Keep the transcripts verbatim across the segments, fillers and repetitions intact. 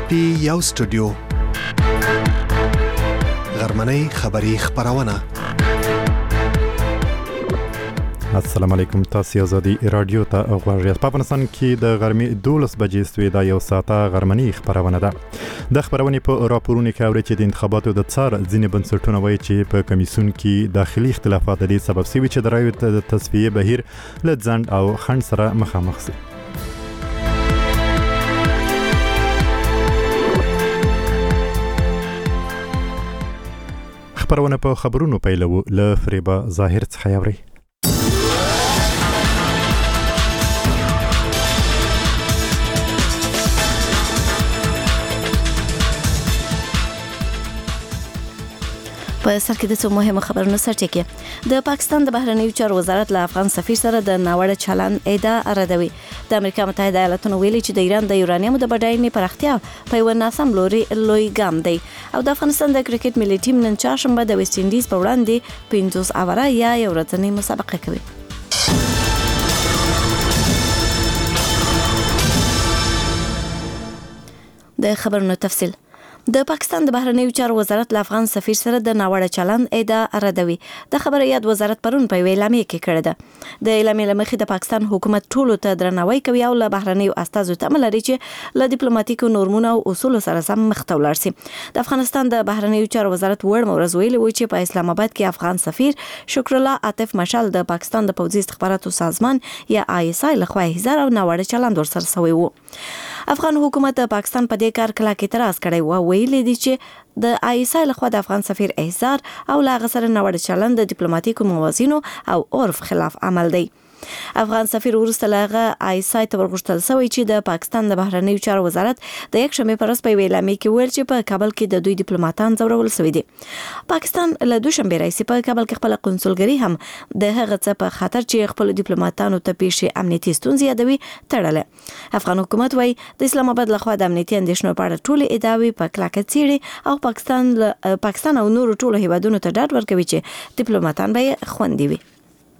پی یو سټوډیو غرمنۍ خبری خبرونه. السلام علیکم، تاسو آزادي رادیو ته غواړئ. په افغانستان کې د غرمې دولس بجې سوي دا یو ساعته غرمنۍ خبرونه ده. د خبرونې په راپورونو کې اوري چې د انتخاباتو د څار ځینې بنسټونه وایي چې په کمیسیون کې داخلي اختلافات د دې سبب شوي چې د رایو د تصفیې بهیر له ځنډ او خنډ سره مخامخ شي. خبرونه په خبرونو پیلو له فریبا ظاهر څخه اوري. په سر کې د څو مهمه خبرونو سرټکی. د پاکستان د بهرنیو چارو وزارت له افغان سفیر سره د ناوړه چلند ادعا ردوي. د امریکا متحده ایالاتونو ویلي چې د ایران د یورانیم د بډاینې پراختیا په یو ناسم لوري لوی ګام دی. او د افغانستان د کرکټ ملي ټیم نن چهارشنبه د ویسټ انډیز په وړاندې پنځوس اوره یا یو ورځنۍ مسابقه کوي. د خبرونو تفصیل. د پاکستان د بهرنیو چارو وزارت له افغان سفیر سره د ناوړه چلند ادعا ردوي. د خبري یاد وزارت پرون په اعلامیه کې کړه ده. د اعلامیې لمخې د پاکستان حکومت ټولو ته درناوی کوي او له بهرنیو استازو تمه لري چې له ډیپلوماټیکو نورمونو او اصولو سره سم مخ ته ولاړ شي. د افغانستان د بهرنیو چارو وزارت وړ مورز ویلي و چې په اسلام آباد کې افغان سفیر شکر الله عاطف مشال د پاکستان د پوځي استخباراتو سازمان یا آی اس آی لخوا هزار او ناوړه چلند ورسره شوی وو. افغان حکومت د پاکستان په دې کار کله کې اعتراض کړی و، ویلي دي چې د آی اس آی لخوا د افغان سفیر احضار او لا غسر نوړ چلند د ډیپلوماټیکو موازینو او عرف خلاف عمل دی. افغان سفیر ورسته لاغه آی اس آی ته ورغښتل شوی چې د پاکستان د بهرنیو چارو وزارت د یک شنبه پر ورځ په اعلامیه کې ویل چې په کابل کې د دوی ډیپلوماټان ځورول شوی دي. پاکستان له دوه شنبه راځي په کابل کې خپل قونسلګری هم د هغه څه په خاطر چې خپل ډیپلوماټانو ته پیښې امنیتي ستونزې یادوي تړله. افغان حکومت وايي د اسلام آباد لخوا د امنیتي اندېښنو په اړه ټول ادعاوې په کلکه څېړي او پاکستان پاکستان او نورو ټولو هیوادونو ته ډاډ ورکوي چې ډیپلوماټان به خوندي وي.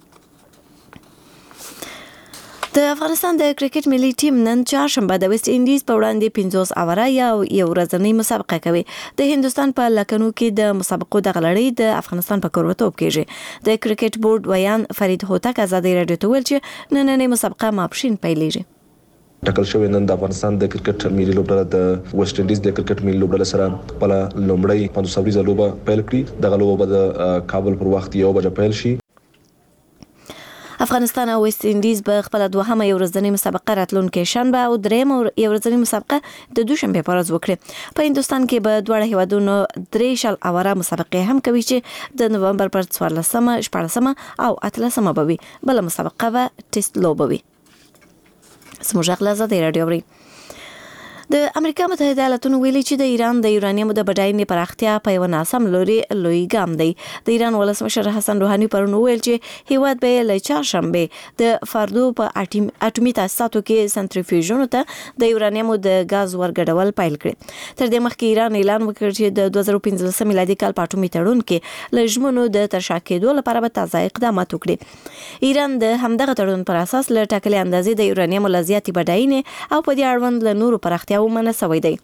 د افغانستان د کرکټ ملي ټیم نن چهارشنبه د ویسټ انډیز په وړاندې پنځوس اوره یا یو ورځنۍ مسابقه کوي. د هندستان په لکنو کې د مسابقو د غلړۍ د افغانستان په کوربتوب کېږي. د کرکټ بورډ ویان فرید هوتک آزادي رادیو ته ویل چې نننۍ مسابقه ماپښین پیلېږي. ټاکل شوی نن د افغانستان د کرکټ ملي لوبډله د ویسټ انډیز د کرکټ ملي لوبډله سره خپل لومړی پنځوس اوریزه لوبه پیل کړي. د غلوبه به د کابل پر وخت یو بجې پیل شي. افغانستان او ویسټ انډیز به خپل دوهمه یو ورځنۍ مسابقه راتلونکي شنبه او درېمه یو ورځنۍ مسابقه د دوشنبه په ورځ وکړي. په هندستان کې به دواړه هیوادونو درې شل اوره مسابقه هم کوي چې د نومبر پر څوارلسمه، شپاړسمه او اتلسمه به وي. بل مسابقه به ټیسټ لوبه وي. سموږ غلازه دی رادیو وری. د امریکا متحده ایالاتونو ویلي چې د ایران د یورانیم د بډاینې پراختیا په یو ناسم لوري لوی ګام دی. د ایران ولسمشر حسن روحاني پرون ویل چې هیواد به له چهارشنبه د فاردو په اټومي تاسیساتو کې سنټریفیوژونو ته د یورانیم د غاز ورګډول پیل کړي. تر دې مخکې ایران اعلان وکړ چې د دوه زره پنځلسم میلادي کال په اټومي تړون کې له ژمنو د ترشا کېدو لپاره به تازه اقدامات وکړي. ایران د همدغه تړون پر اساس له ټاکلې اندازې د یورانیم له زیاتې بډاینې او په دې اړوند له نورو پراختیا ومنه سوی دی.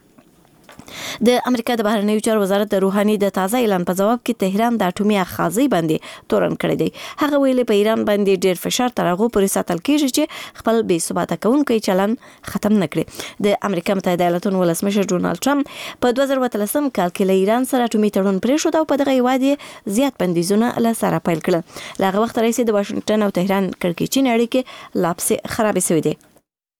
د امریکا د بهرنیو چارو وزارت د روحاني د تازه اعلان په جواب کې تهران د اټومي اخاذي باندې تورن کړی دی. هغه ویلي په ایران باندې ډېر فشار تر هغه پورې ساتل کېږي چې خپل بې ثباته کوونکی چلن ختم نکړي. د امریکا متحده ایالاتونو ولسمشر ډونالد ټرمپ په دوه زره اتلسم کال کې له ایران سره اټومي تړون پرېښود او په دغه هیواد یې زیات بندیزونه له سره پیل کړل. له هغه وخت راهیسې د واشنګټن او تهران کړکېچن اړیکې لا پسې خرابې شوې دي.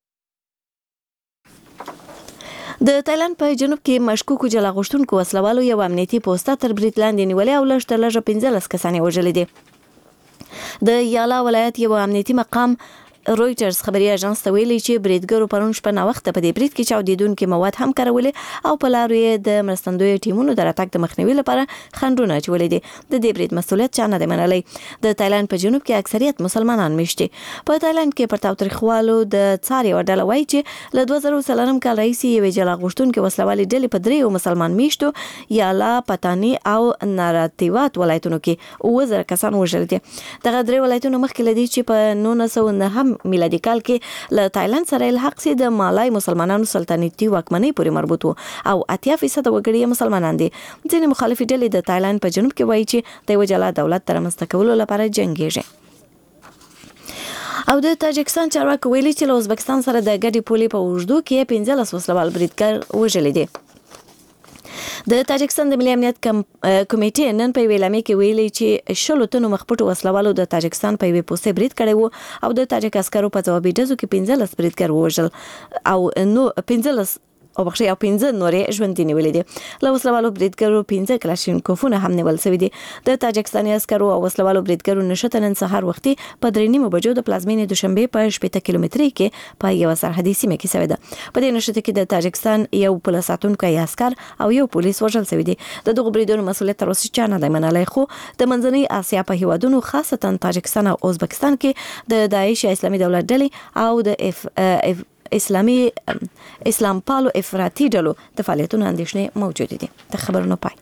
د تایلند په جنوب کې مشکوکو جلا غوښتونکو وسلوالو یو امنیتي پوسټه تر برید لاندې نیولې او لږ تر لږه پنځلس کسان یې وژلي دي. د یالا ولایت یو امنیتي مقام رویټرز خبري اژانس ته ویلي چې بریدګرو پرون شپه ناوخته په دې برید کې چاودیدونکي مواد هم کارولې او په لارو یې د مرستندویو ټیمونو د راتګ د مخنیوي لپاره خنډونه اچولي دي. د دې برید مسؤلیت چا نه دی منلی. د تایلند په جنوب کې اکثریت مسلمانان میشتي. په تایلند کې پر تاوتریخوالو د څار یو ډله وایي چې له دوه زره څلورم کال راهیسې یوې جلا غوښتونکې وسلوالې ډلې په دریو مسلمان میشتو یالا، پتانی او ناراتیوات ولایتونو کې اووه زره کسان وژل دي. دغه درې ولایتونه مخکې له دې چې په نولس سوه نهم میلادي کال کې له تایلند سره الحاق سي د مالای مسلمانانو سلطنتي واکمنۍ پورې مربوط وو او اتیا فیصد وګړي مسلمانان دي. ځینې مخالفي ډلې د تایلند په جنوب کې وایي چې د یو جلا دولت تر رامنځته کولو لپاره جنګیږي. او د تاجکستان چارواکي ویلي چې له ازبکستان سره د ګډي پولې په اوږدو کې پنځلس وسلوال بریدګر وژلي دي. د تاجکستان د ملي امنیت کمیټې نن په ویلامي کې ویلي چې شلو تنو مخپټو وسلوالو د تاجکستان په وی پوسټ برید کړی وو او د تاجک عسکرو په ځوابي ډزو کې پنځلس بریدګر وژل او نو پنځلس او بخښي او پنځه نورې ژوندۍ نیولې دي. له وسلوالو بریدګرو پنځه کلاشینکوفونه هم نیول شوي دي. د تاجکستاني عسکرو او وسلوالو بریدګرو نشته نن سهار وختي په درې نیمو بجو د پلازمینې دوشنبه په شپږ کیلومتري کې په یو سرحدي سیمه کې شوې ده. په دې نشته کې د تاجکستان یو پولیس ساتونکی عسكر او یو پولیس وژل شوی دي. د دغه بریدونو مسؤلیت تر اوسه چا نه دی منلی، خو د منځنۍ اسیا په هیوادونو خاصتا تاجکستان او ازبکستان کې د داعش اسلامي دولت ډلې او د اف اف اسلامي اسلام پالو افراطي ډلو د فعالیتونو اندېښنې موجود دي. د خبرونو پای.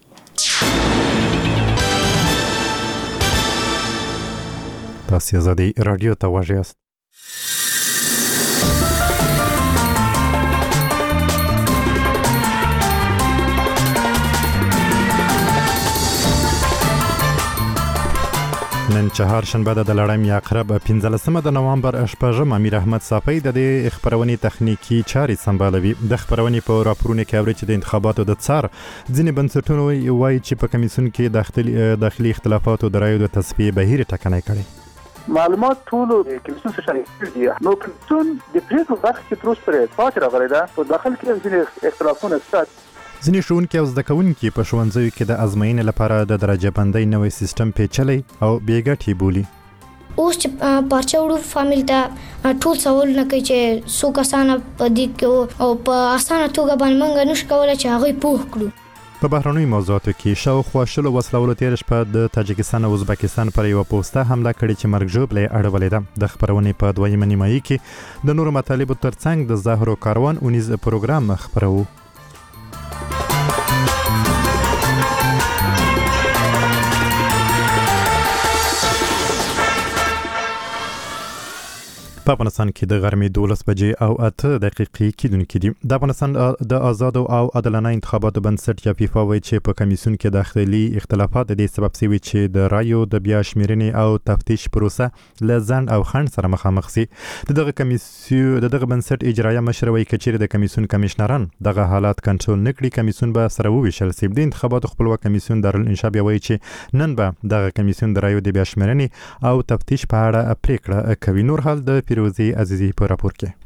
تاسو زادي رادیو ته واژیاست. نن چهار شنبه د لړم یا قرب پنځلسمه د نوامبر شپږم امیر احمد صافی د دې خبرونې تخنیکی چاري سمبالوي. د خبرونې په راپورونه کې اوري چې د انتخاباتو د څار ځینې بنسټونو وایي چې په کمیسیون کې داخلي داخلي اختلافاتو د رایو د تصفیه بهیر ټاکنه کړي. معلومات ټول کمیسیون څخه شریک دي. نو کمیسیون د پریکړو برخه کې تر اوسه پرې پاتې راغلی ده. په داخل کې ځینې اختلافونه شته. ځینې ښوونکي او زده کوونکي په ښوونځیو کې د ازموینې لپاره د درجه بندۍ نوی سیستم پیچلی او بې ګټې بولي. اوس چې پارچه وړو فامیل ته ټول سوالونه کوي چې څو کسانه په دې کې او په اسانه توګه باندې موږ نشو کولی چې هغوی پوه کړو. په بهرنیو موضوعاتو کې شاوخوا شلو وسلوالو تېره شپه د تاجکستان او ازبکستان پر یوه پوسته حمله کړې چې مرګ ژوبله یې اړولې ده. د خپرونې په دویمه نیمایي کې د نورو مطالبو ترڅنګ د زهرو کاروان اونیز پروګرام خپروو. په افغانستان کې د غرمې دولس بجې او اته دقیقې کېدونکې دي. د افغانستان د آزادو او عادلانه انتخاباتو بنسټ یا فیفا وایي چې په کمیسیون کې داخلي اختلافات د دې سبب شوي چې د رایو د بیا شمیرنې او تفتیش پروسه له ځنډ او خنډ سره مخامخ شي. د دغه کمیسیون د دغه بنسټ اجرایه مشر وایي چې چیرې د کمیسیون کمشنران دغه حالات کنټرول نه کړي کمیسیون به سره وویشل شي. د انتخاباتو خپلواک کمیسیون دارالانشا بیا وایي چې نن به دغه کمیسیون د رایو د بیا شمیرنې او تفتیش په اړه پریکړه کوي. نور حال د فیروزی عزیزی په راپور کې.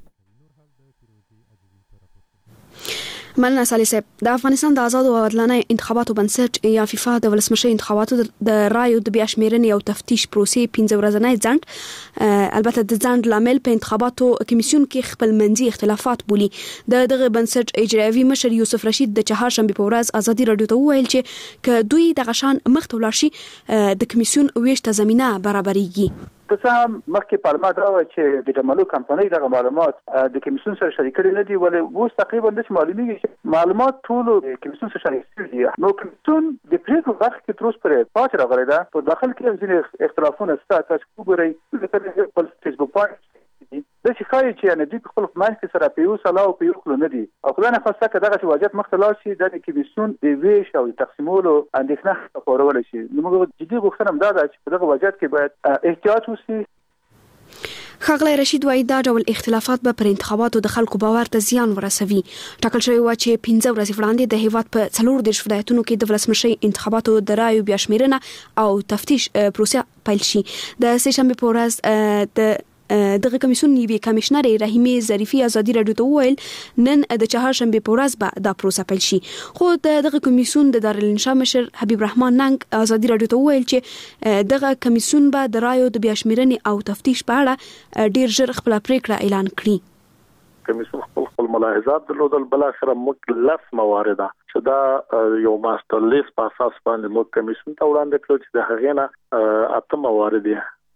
مننه سالي صاحب. د افغانستان د آزاد او عادلانه انتخاباتو بنسټ یا فیفا د ولسمشر انتخاباتو د رایو د بیا شمیرنې او تفتیش پروسې پنځه ورځنی ځنډ البته د ځنډ لامل په انتخاباتو کمیسیون کې خپل منځي اختلافات بولي. د دغه بنسټ اجرایوي مشر یوسف رشید د چهارشنبه په ورځ ازادي رادیو ته وویل چې ک دوی د غشان مخته ولاړ شي د کمیسیون ویش ته زمينه برابرېږي. څه هم مخکې معلومات راوړل چې د جمالو کمپنۍ دغه معلومات د کمیسیون سره شریک کړي نه دي، ولې اوس تقریبا د معلومیږي چې معلومات ټول د کمیسیون سره شریک دي. نو کمیسیون د پریکړو برخه کې تر اوسه پرې پاتې راغلی ده. په داخل کې ځینې اختلافونه شته. تاسو وګورئ د خپل فیسبوک پاڼې د شي خایي چې نه دي خپل منځ سره په یو سلا او په یو خلو نه دي او خدای نه خواسته کړه دغه وضعیت مختلف شي د کمیسیون د ویش او تقسیمولو اندېښنه خبرول شي. نو موږ جدي غوښتنه هم ده چې په دغه وضعیت کې باید احتیاط وشي. ښاغلی رشید وایي دا ډول اختلافات به پر انتخاباتو د خلکو باور ته زیان ورسوي. ټاکل شوی و چې پنځه ورځې وړاندې د هیواد په څلور دېرش ولایتونو کې د ولسمشر انتخاباتو د رایو بیا شمیرنه او تفتیش پروسه پیل شي. د سه شنبې په ورځ د دغه کمیسیون نیوي کمشنر رحیمه ظریفي ازادي رادیو ته وویل نن د چهارشنبه په ورځ به دا پروسه پیل شي. خو دغه کمیسیون د دارالانشا مشر حبیب رحمان ننګ ازادي رادیو ته وویل چې دغه کمیسیون به د رایو د بیا شمیرنې او تفتیش په اړه ډیر ژر خپل پریکړه اعلان کړي. کمیسیون خپل خپل ملاحظات درلودل. بل اخر موږ لس موارد چې دا یو ماستر لیست په اساس باندې موږ کمیسیون ته وړاندې کړو چې د هغې نه اته موارد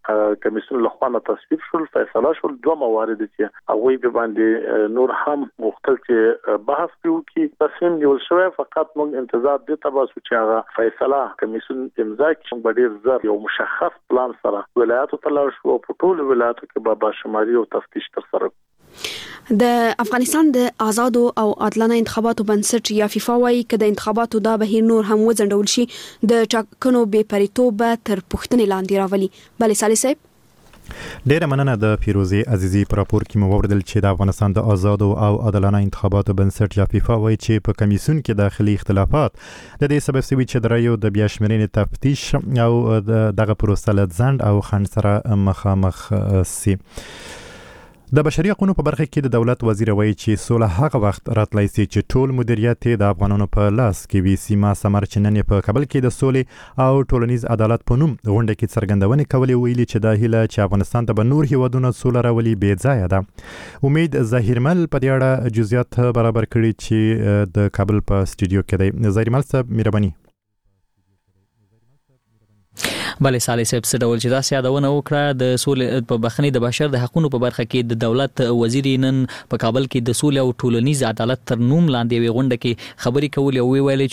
کمیسیون له خوا تصویب شول فیصله شول دوه موارد چې هغه به باندې نور هم مختل چې بحث وکړي تصمیم نیول شوی فقط موږ انتظار دي تاسو چې هغه فیصله کمیسیون امضا کړي په ډیر زر یو مشخص پلان سره ولایتو ته لاړ شو په ټول ولایتو کې به باشماري او تفتیش ترسره د افغانستان د آزادو او عادلانه انتخاباتو بنسټ یا فیفا وايي چې د انتخاباتو دا بهیر نور هم وځنډول شي د ټاکنو بې پریتوب تر پوښتنې لاندې راولي. بلې صالح صاحب ډیره مننه د فیروزي عزیزي پر راپور کې مو وردل چې د افغانستان د آزادو او عادلانه انتخاباتو بنسټ یا فیفا وايي چې په کمیسیون کې داخلي اختلافات د دې سبب شوي چې د رایو د بیا شمېرنې تفتیش او دغه پروسه له ځنډ او خنډ سره مخامخ سي. د بشري حقوقو په برخه کې د دولت وزیر وایي چې سوله هغه وخت راتلای شي چې ټول مدیریت د افغانانو په لاس کې وي. سیما سمر چنن په کابل کې د سولې او ټولنیز عدالت په نوم غونډه کې څرګندونې کولې ویلي چې د هیله چې افغانستان ته به نور هیوادونه سوله راولي بې ځایه ده. امید ظاهرمل په دې اړه جزئیات برابر کړي چې د کابل په سټوډیو کې دی. ظاهرمل صاحب مهرباني. بله صالح صاحب څه ډول چې دا سیادونه وکړه د سولې په بخنی د بشر د حقوقو په برخه کې د دولت وزیر نن په کابل کې د سولې او ټولنیز عدالت تر نوم لاندې وی غونډه کې خبري کولې او ویل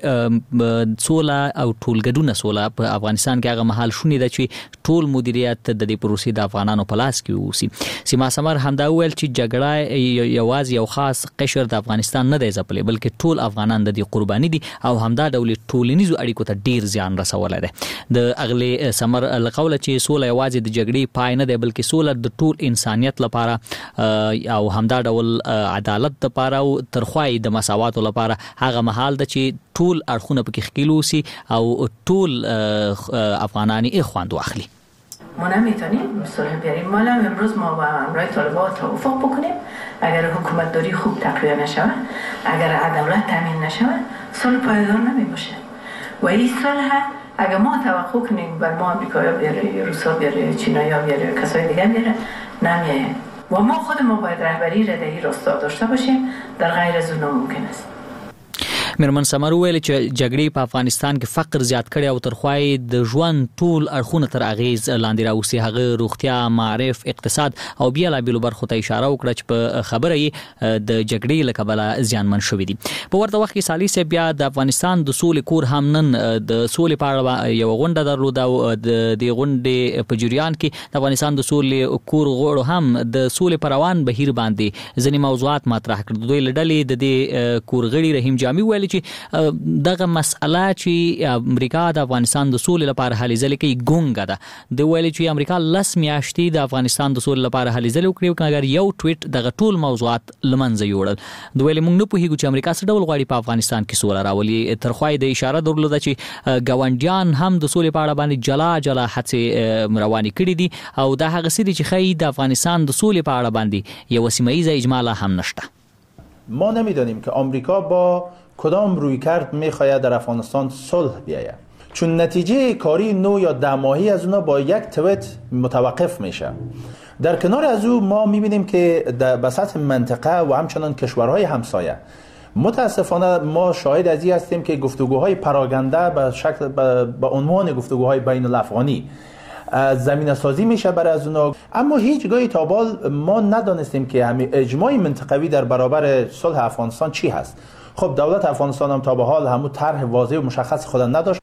چې سوله او ټولګډونه سوله په افغانستان کې هغه محل شونې ده چې ټول مدیریت د دې پروسې د افغانانو په لاس کې ووسی. سیما سمر همدا ویل چې جګړه یوازې یو خاص قشر د افغانستان نه دی ځپلی بلکې ټول افغانان د دې قرباني دي او همدا ډول ټولنیزو اړیکو ته ډیر زیان رسولی دی. د اغلی سمر لقوله چې سوله یوازې د جګړې پای نه دی بلکې سوله د ټول انسانیت لپاره او همدا ډول عدالت لپاره او ترخوای د مساوات لپاره هغه محل ده چې ټول اړخونه پکې ښکیل وسی او ټول افغانانی اخواند واخلي. ما نمیتونیم صلح بیاریم. مالا امروز ما با همراه طالبان توافق بکنیم اگر حکومت داری خوب تقویه نشود اگر عدالت تامین نشود صلح پایدار نمی باشه و این صلح اگر ما توقع کنیم بر ما امریکایی بیاره روسا بیاره چینایی بیاره کسای دیگه بیاره نمیایه و ما خود ما باید رهبری ردهی راستا داشته باشیم در غیر از اون ممکن است. میرمن سمر ویل چې جګړې په افغانستان کې فقر زیات کړي او ترخوای د ژوند ټول اړخونه تر اغیز لاندې راوسی. هغه روغتیا معرف اقتصاد او بیا لا بیلو برخو ته اشاره وکړه چې په خبره یې د جګړې له کبله زیانمن شوې دي. په ورته وخت کې سالی سه بیا د افغانستان د سولې کور هم نن د سولې په اړه یو غونډه درلوده او د دې غونډې په جریان کې د افغانستان د سولې کور غړو هم د سولې پر روان بهیر باندې ځینې موضوعات مطرح کړل. دوی لړلې د دې کور غړي رحیم جامي ویل چې دغه مسأله چې امریکا د افغانستان د سولې لپاره هلې ځلې کوي ګونګه ده. د ویل چې امریکا لس میاشتې د افغانستان د سولې لپاره هلې ځلې وکړي اگر یو ټویټ دغه ټول موضوعات لمنځه یوړل. د ویل موږ نه پوهیږو چې امریکا څه ډول غواړي په افغانستان کې سوله راولي. ترخوای د اشاره درلوده چې ګاونډیان هم د سولې په اړه باندې جلا جلا هڅې روانې کړي دي او دا هغه څه دي چې ښایي د افغانستان د سولې په اړه باندې یو سیمه ایزه اجماع هم نشته. ما نمیدانیم که آمریکا با کدام روی کرد میخواید در افغانستان صلح بیاید چون نتیجه کاری نو یا ده ماهی از اونا با یک تویت متوقف میشه. در کنار از او ما میبینیم که در سطح منطقه و همچنان کشورهای همسایه متاسفانه ما شاهد از این هستیم که گفتگوهای پراگنده به شکل به عنوان گفتگوهای بین الافغانی زمینه سازی میشه برای از اونا اما هیچگاهی تا بال ما ندانستیم که همین اجماع منطقوی در برابر صلح افغانستان چی هست. خب دولت افغانستان هم تا به حال همون طرح واضح و مشخص خود نداشت.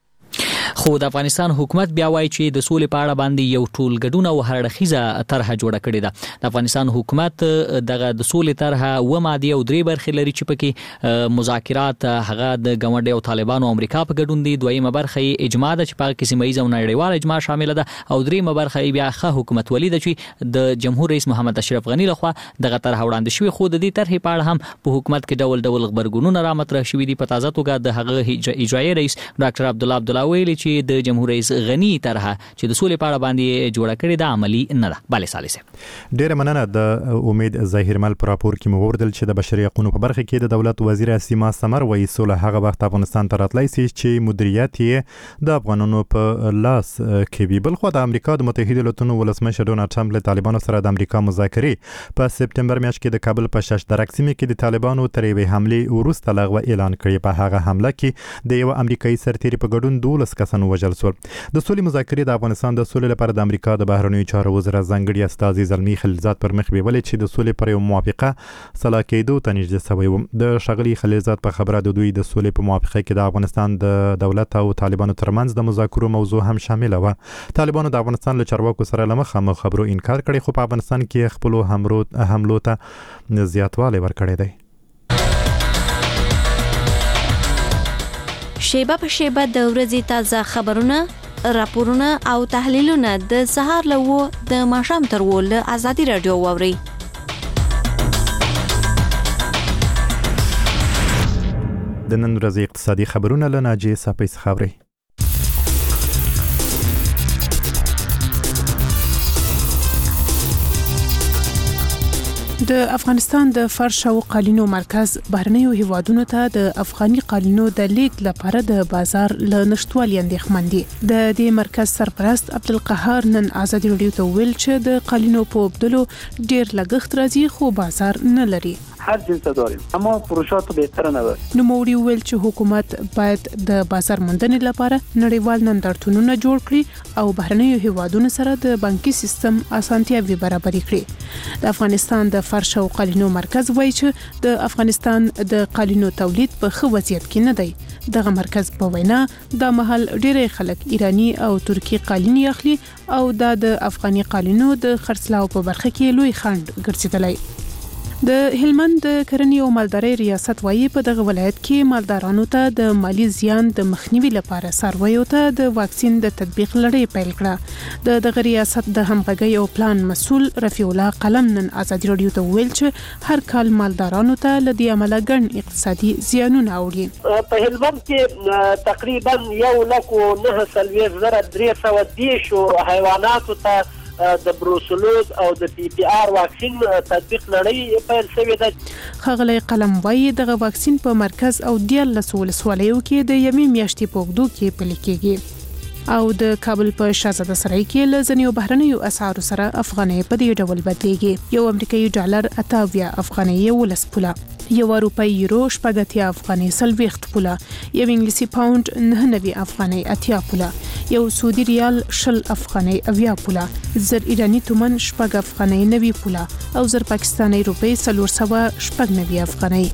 خو د افغانستان حکومت بیا وایي چې د سولې په اړه باندې یو ټولګډونه او هرړخیزه طرحه جوړه کړې ده. د افغانستان حکومت دغه د سولې طرحه و ماده او درې برخې لري چې پکې مذاکرات هغه د ګاونډي او طالبانو او امریکا په ګډون دي. دویمه برخه اجماع ده چې په کې سیمه ایزه او نړیواله اجماع شامل ده او دریمه برخه بیا ښه حکومت ولې ده چې د جمهور رئیس محمد اشرف غنی لخوا دغه طرحه وړاندې شوې. خو د دې طرحې په اړه هم په حکومت کې ډول ډول خبرګونونه را مطرح شوي دي. په تازه توګه د هغه اجرایي رئیس ډاکټر عبدالله عبدالله ویلي چې د جمهور رئیس غنی طرحه چې د سولې په اړه باندې جوړه کړې ده عملی نه ده. bale صالح صاحب ډیره مننه. د امید ظاهرمل پر راپور کې مو وردل چې د بشري حقوقو په برخه کې د دولت وزیر سیما سمر وایي سوله هغه وخت افغانستان ته راتلای شي چې مدیریت یې د افغانانو په لاس کې وي. بل خو د امریکا د متحده ایالاتونو ولسمشر ډونالد ټرمپ له طالبانو سره د امریکا مذاکرې په سپتمبر میاشت کې د کابل په شش درک سیمه کې د طالبانو تر یوې حمله وروسته لغوه اعلان کړی. په هغه حمله کې د یو امریکایي سرتیري په ګډون دولس کسان کسان وژل شول. د سولې مذاکرې د افغانستان د سولې لپاره د امریکا د بهرنیو چارو وزارت ځانګړي استازي زلمی خلیلزاد پر مخ بیولې چې د سولې پر یو موافقه سلا کېدو ته نږدې شوی و. د ښاغلي خلیلزاد په خبره د دوی د سولې په موافقه کې د افغانستان د دولت او طالبانو ترمنځ د مذاکرو موضوع هم شامل و. طالبانو د افغانستان له چارواکو سره له مخامخ خبرو انکار کړی، خو په افغانستان کې خپل حملو ته زیاتوالی ورکړی دی. شیبه په شیبه د ورځې تازه خبرونه، راپورونه او تحلیلونه د سهار له و د ماښام تر و له ازادي رادیو واورئ. د نن ورځې اقتصادي خبرونه له ناجیې صافی څخه اورئ. د افغانستان د فرش او قالینو مرکز بهرنیو هیوادونو ته د افغاني قالینو د لیږد لپاره د بازار له نشټوالي اندېښمن دي. د دې مرکز سرپرست عبدالقهار نن ازادي رادیو ته ویل چې د قالینو په بدلو ډیر لګښت راځي خو بازار نه لري. هر جنس داریم اما فروشات بهتر نه وي. نو موري ویل چې حکومت باید د بازار موندنې لپاره نړیوال نندارتونونه جوړ کړي او بهرنیو هیوادونو سره د بانکي سیستم اسانتیاوي برابرې کړي. د افغانستان د فرش او قالینو مرکز وایي چې د افغانستان د قالینو تولید په ښه وضعیت کې نه دی. دغه مرکز په وینا د محل ډېری خلک ایرانی او ترکی قالین اخلي او د افغاني قالینو د خرڅلاو په برخه کې لوی خنډ ګرځیدلی. د هلمند د کرنې او مالدارۍ ریاست وایي په دغه ولایت کې مالدارانو ته د مالی زیان د مخنیوي لپاره څارویو ته د واکسین د تطبیق لړۍ پیل کړه. د دغه ریاست د همغږۍ او پلان مسؤل رفیع الله قلم نن ازادي رادیو ته ویل چې هر کال مالدارانو ته له دې عمله ګڼ اقتصادي زیانونه اوړي. په هلمند کې تقریبا یو لک او نه څلوېښت زره درې سوه دېرشو حیواناتو ته د بروسلوز او د پی پی آر واکسین تطبیق لړۍ پیل شوې ده. ښاغلی قلم وایي دغه واکسین په مرکز او دیارلس ولسوالیو کې د یوې میاشتې په اوږدو کې پلي کېږي او د کابل په شاهزاده سرای کې له ځینو بهرنیو اسعارو سره افغانۍ په دې ډول بدلیږي. یو امریکایي ډالر اته اویا افغانۍ یولس پوله، یو اروپایي یورو شپږ اتیا افغانۍ څلوېښت پوله، یو انګلیسي پاونډ نهه نوي افغانۍ اتیا پوله، یو سعودي ریال شل افغانۍ اویا پوله، زر ایرانی تومن شپږ افغانۍ نوي پوله او زر پاکستاني روپۍ څلور سوه شپږ نوي افغانۍ.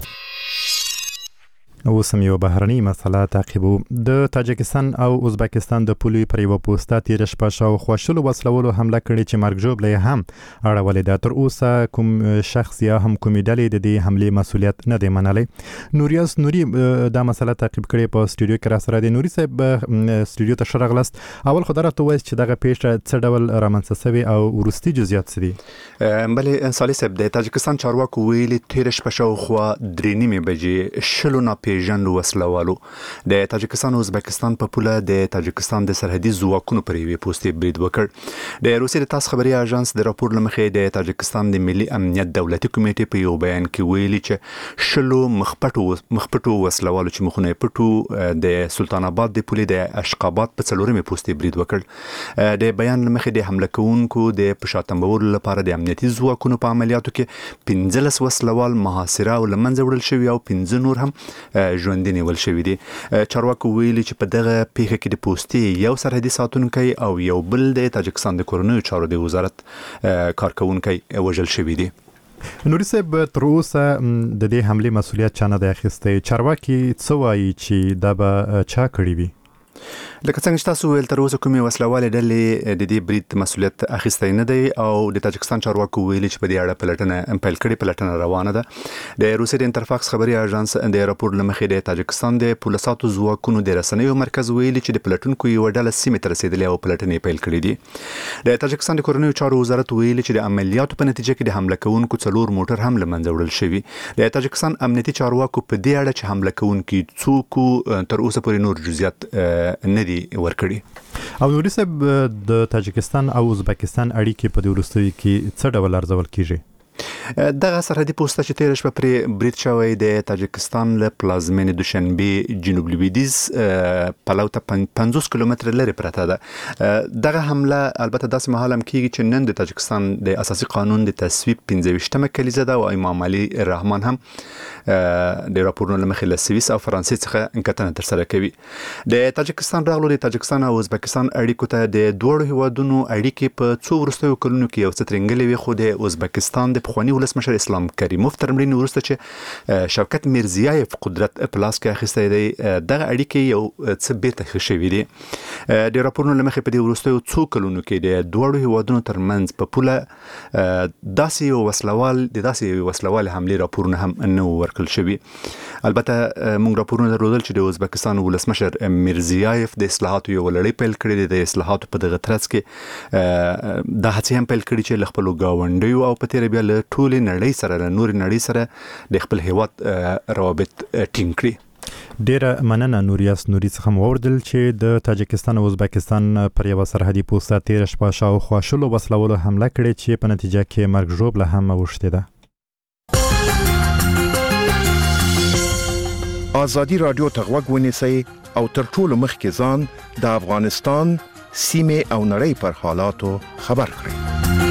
اوس هم یو بهرنۍ مسله تعقیبو. د تاجکستان او ازبکستان د پولې پر یوه پوسته تېره شپه شاوخوا شلو وسلوالو حمله کړې چې مرګ ژوبله یې هم اړولې ده. تر اوسه کوم شخص یا هم کومې ډلې د دې حملې مسؤلیت نه دی منلی. نوریاس نوري دا مسله تعقیب کړې په سټوډیو کې را سره دی. نوري صاحب سټوډیو ته ښه راغلاست. اول خو دا راته ووایاست چې دغه پیښه څه ډول رامنځته سوې او وروستي جزئیات څه دي؟ بلې صالح صاحب د تاجکستان چارواکو ویلي تېره شپه شاوخوا درې نیمې بجې شلو ناپېژندو وسلوالو د تاجکستان او ازبکستان په پوله د تاجکستان د سرحدي ځواکونو پر یوې پوستې برید وکړ. د روسیې د تاس خبري اژانس د راپور له مخې د تاجکستان د ملي امنیت دولتي کمیټې په یو بیان کې ویلي چې شلو مخپټو مخپټو وسلوالو چې مخونه پټو د سلطان آباد د پولې د اشقابات په څلورمې پوستې برید وکړ. د بیان له مخې د حمله کوونکو د پشاتنبولو لپاره د امنیتي ځواکونو په عملیاتو کې پنځلس وسلوال محاصره او له منځه وړل شوي او پنځه نور هم ژوندي نیول شوي دي. چارواکو ویلي چې په دغه پیښه کې د پوستې یو سرحدي ساتونکی او یو بل د تاجکستان د کورنیو چارو د وزارت کارکونکی وژل شوي دي. نوري صاحب تر اوسه د دې حملې مسؤلیت چا نه دی اخیستی. چارواکي څه وایي چې دا به چا کړي وي؟ لکه څنګه چې تاسو ویل تر اوسه کومې وسلوالې ډلې د دې برید مسؤلیت اخیستی نه دی او د تاجکستان چارواکو ویلي چې په دې اړه پلټنه پیل کړې، پلټنه روانه ده. د روسیې د انترفاکس خبري اژانس د راپور له مخې د تاجکستان د پولیساتو ځواکونو د رسنیو مرکز ویلي چې د پلټونکو یوه ډله سیمې ته رسېدلې او پلټنې پیل کړې دي. د تاجکستان د کورنیو چارو وزارت ویلي چې د عملیاتو په نتیجه کې د حمله کوونکو څلور موټر هم له منځه وړل شوي. د تاجکستان امنیتي چارواکو په دې اړه چې حمله کوونکي څوک تر اوسه پورې نور جزئیات نه دي ورکړي. او نوري صاحب د تاجکستان او ازبکستان اړیکې په دې وروستیو کې څه ډول ارزول کیږي؟ دغه سرحدي پوسټ چې تیر شپه پر برید شوی د تاجکستان له پلازمینې دوشنبه جنوب لویدیځ پلو ته پنځوس کیلومتر لري پرته ده. دغه حمله البته داسې مهال هم کیږي چې نن د تاجکستان د اساسي قانون د تصویب پنځه ویشتمه کلیزه ده او امام علي رحمان هم د راپورونو لمخې له سویس او فرانسې څخه انکتنه ترسره کوي. د تاجکستان راغلو د تاجکستان او ازبکستان اړیکو ته د دوړو هیوادونو اړیکې په څو وروستیو کلونو کې یو څه ترنګلې وي، خو د ازبکستان د پخواني ولسمشر اسلام کریموف تر مړینې وروسته چې شوکت میرزیایف قدرت په لاس کې اخیستی دی، دغه اړیکې یو څه بیرته ښه شوي دي. د راپورونو له مخې په دې وروستیو څو کلونو کې د دوړو هیوادونو ترمنځ په پوله داسې یو وسلوال د داسې یو وسلوال حملې راپورونه هم نه ورکړل شوي. البته موږ راپورونه درلودل چې د ازبکستان ولسمشر میرزیایف د اصلاحاتو یو لړۍ پیل کړې ده. د اصلاحاتو په دغه ترڅ کې دا هڅې هم پیل کړي چې له خپلو ګاونډیو او په تېره بیا له ټولې نړۍ سره له نورې نړۍ سره د خپل هیواد روابط ټینګ کړي. ډیره مننه نوریاس نوري څخه مو اوردل چې د تاجکستان او ازبکستان پر یو سرحدي پوسټه تیر شپه شاوخوا شلو وسلوالو حمله کړې چې په نتیجه کې مرګ ژوبله هم اوښتې ده. آزادی رادیو ته غوږ ونیسئ او تر ټولو مخکې ځان د افغانستان سیمې او نړۍ پر حالاتو خبر کړئ.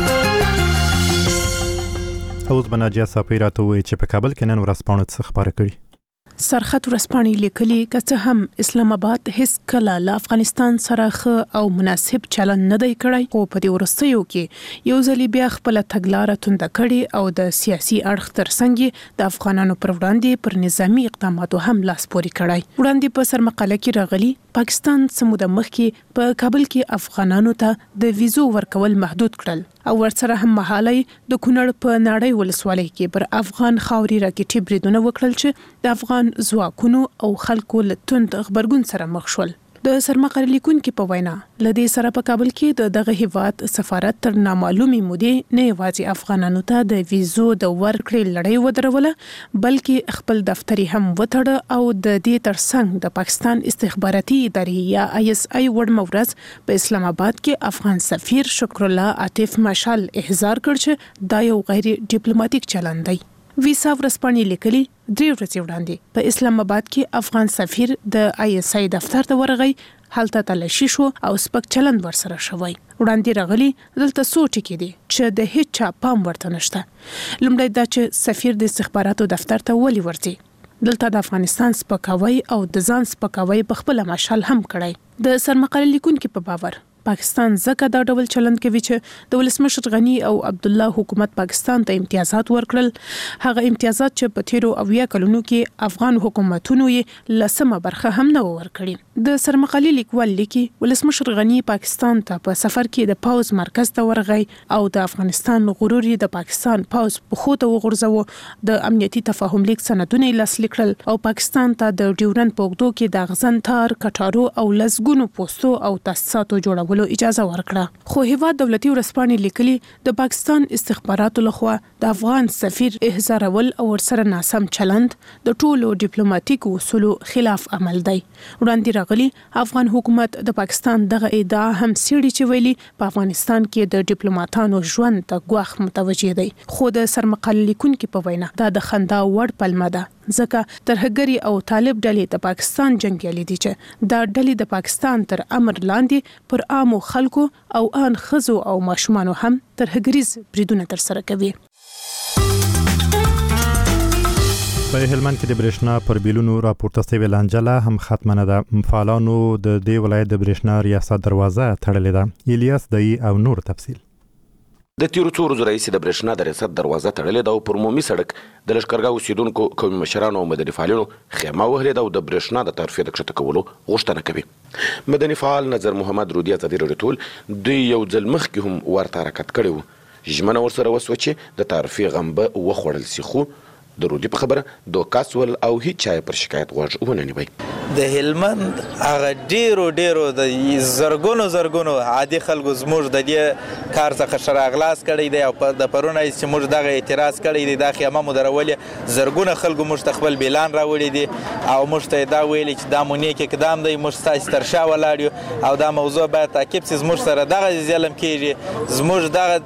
اوس به ناجیه صافی راته ووایي چې په کابل کې نن ورځ پاڼو څه خپاره کړي. سرخط ورځپاڼې لیکلي که څه هم اسلام آباد هیڅ کله له افغانستان سره ښه او مناسب چلند نه دی کړی، خو په دې وروستیو کې یو ځلې بیا خپله تګلاره تونده کړې او د سیاسي اړخ ترڅنګ د افغانانو پر وړاندې پر نظامي اقداماتو هم لاس پورې کړی. وړاندې په سرمقاله کې راغلي پاکستان څه موده مخکې په کابل کې افغانانو ته د ویزو ورکول محدود کړل او ورسره هم مهالی د کونړ په ناړۍ ولسوالۍ کې پر افغان خاوري راکټي بریدونه وکړل چې د افغان ځواکونو او خلکو له توند غبرګون سره مخ شول. د سرمقاله لیکونکو په وینا لدې سره په کابل کې د دغه هیواد سفارت تر نامعلومې مودې نه یوازې افغانانو ته د ویزو د ورکړې لړۍ ودروله، بلکې خپل دفتري هم وتړه او د دې ترڅنګ د پاکستان استخباراتي ادارې یا آی اس آی وړمه ورځ په اسلام آباد کې افغان سفیر شکر الله عاطف مشال احضار کړ چې دا یو غیر ډیپلوماټیک چلند دی. ویسا ورځپاڼې لیکلي درې ورځې وړاندې په اسلام آباد کې افغان سفیر د آی اس آی دفتر ته ورغی، هلته تلاشي شو او سپک چلند ورسره شوی. وړاندې راغلي دلته څو ټکي دي چې د هیڅ چا پام ورته نشته. لومړی دا چې سفیر د استخباراتو دفتر ته ولې ورځي؟ دلته د افغانستان سپکاوی او د ځان سپکاوی په خپل مشال هم کړی. د سرمقاله لیکونکو په باور پاکستان ځکه دا ډول چلند کوي چې د ولسمشر غنی او عبد الله حکومت پاکستان ته امتیازات ورکړل، هغه امتیازات چې په تیرو اویا کلونو کې افغان حکومتونو یې لسمه برخه هم نه ورکړي. د سرمقاله لیکوال لیکي ولسمشر غنی پاکستان ته په سفر کې د پاوز مرکز ته ورغی او د افغانستان غرور د پاکستان پاوز په خو ته وغورځو، د امنیتي تفاهم لیک سندونه لاسلیک کړل او پاکستان ته د ډیورند په اوږدو کې د غزن تار کټارو او لسګونو پوسټو او تاسیساتو جوړول اجازه ورکړه. خو هیواد دولتي ورځپاڼې لیکلي د پاکستان استخباراتو لخوا د افغان سفیر احضارول او ورسره ناسم چلند د ټولو ډیپلوماټیکو اصولو خلاف عمل دی. وړاندې راغلي افغان حکومت د پاکستان دغه ادعا هم سړي چې ویلي په افغانستان کې د ډیپلوماټانو ژوند ته ګواښ متوجه دی، خو د سرمقاله لیکونکو په وینا دا د خندا وړ پلمه ده، ځکه ترهګری او طالب ډلې د پاکستان جنگیالي دي چې دا ډلې د پاکستان تر امر لاندې پر عامو خلکو او ان خزو او ماشومانو هم ترهګریز بریدونه ترسره کوي. په هلمند کې د برېښنا پر بیلونو راپورته شوې لانجه هم ختمه نه ده. فعالانو د دې ولایت د برېښنا ریاست دروازه تړلې ده. الیاس دای او نور تفصیل. د تیرو څو ورځو راهیسې د برېښنا د ریاست دروازه تړلې ده او پر عمومي سړک د لښکرګاه اوسېدونکو قومي مشرانو او مدني فعالینو خیمه وهلې ده او د برېښنا د تعرفې د کښته کولو غوښتنه کوي. مدني فعال نظر محمد رودي ازادي راډیو ټول دوی یو ځل مخکې هم ورته حرکت کړی و، ژمنه ورسره وسوه چې د تعرفې غم به وخوړل سي، خو د رودي په خبره دوکاس ول او هیڅ چا پر شکایت غوږ ونه نیوي. د هلمند هغه ډیرو ډیرو د زرګونو زرګونو عادي خلکو زموږ د دې کار څخه شراغلاس کړی دی او د پرونه چې موږ دغه اعتراض کړی دی دا خیمه مو درولې زرګونه خلکو موږ ته خپل بیلان راوړي دي او موږ ته دا ویلي چې دا مو نیک اقدام دی موږ ستاسو تر شا ولاړ یو او دا موضوع باید تعقیب شي زموږ سره دغه ظلم کیږي زموږ دغه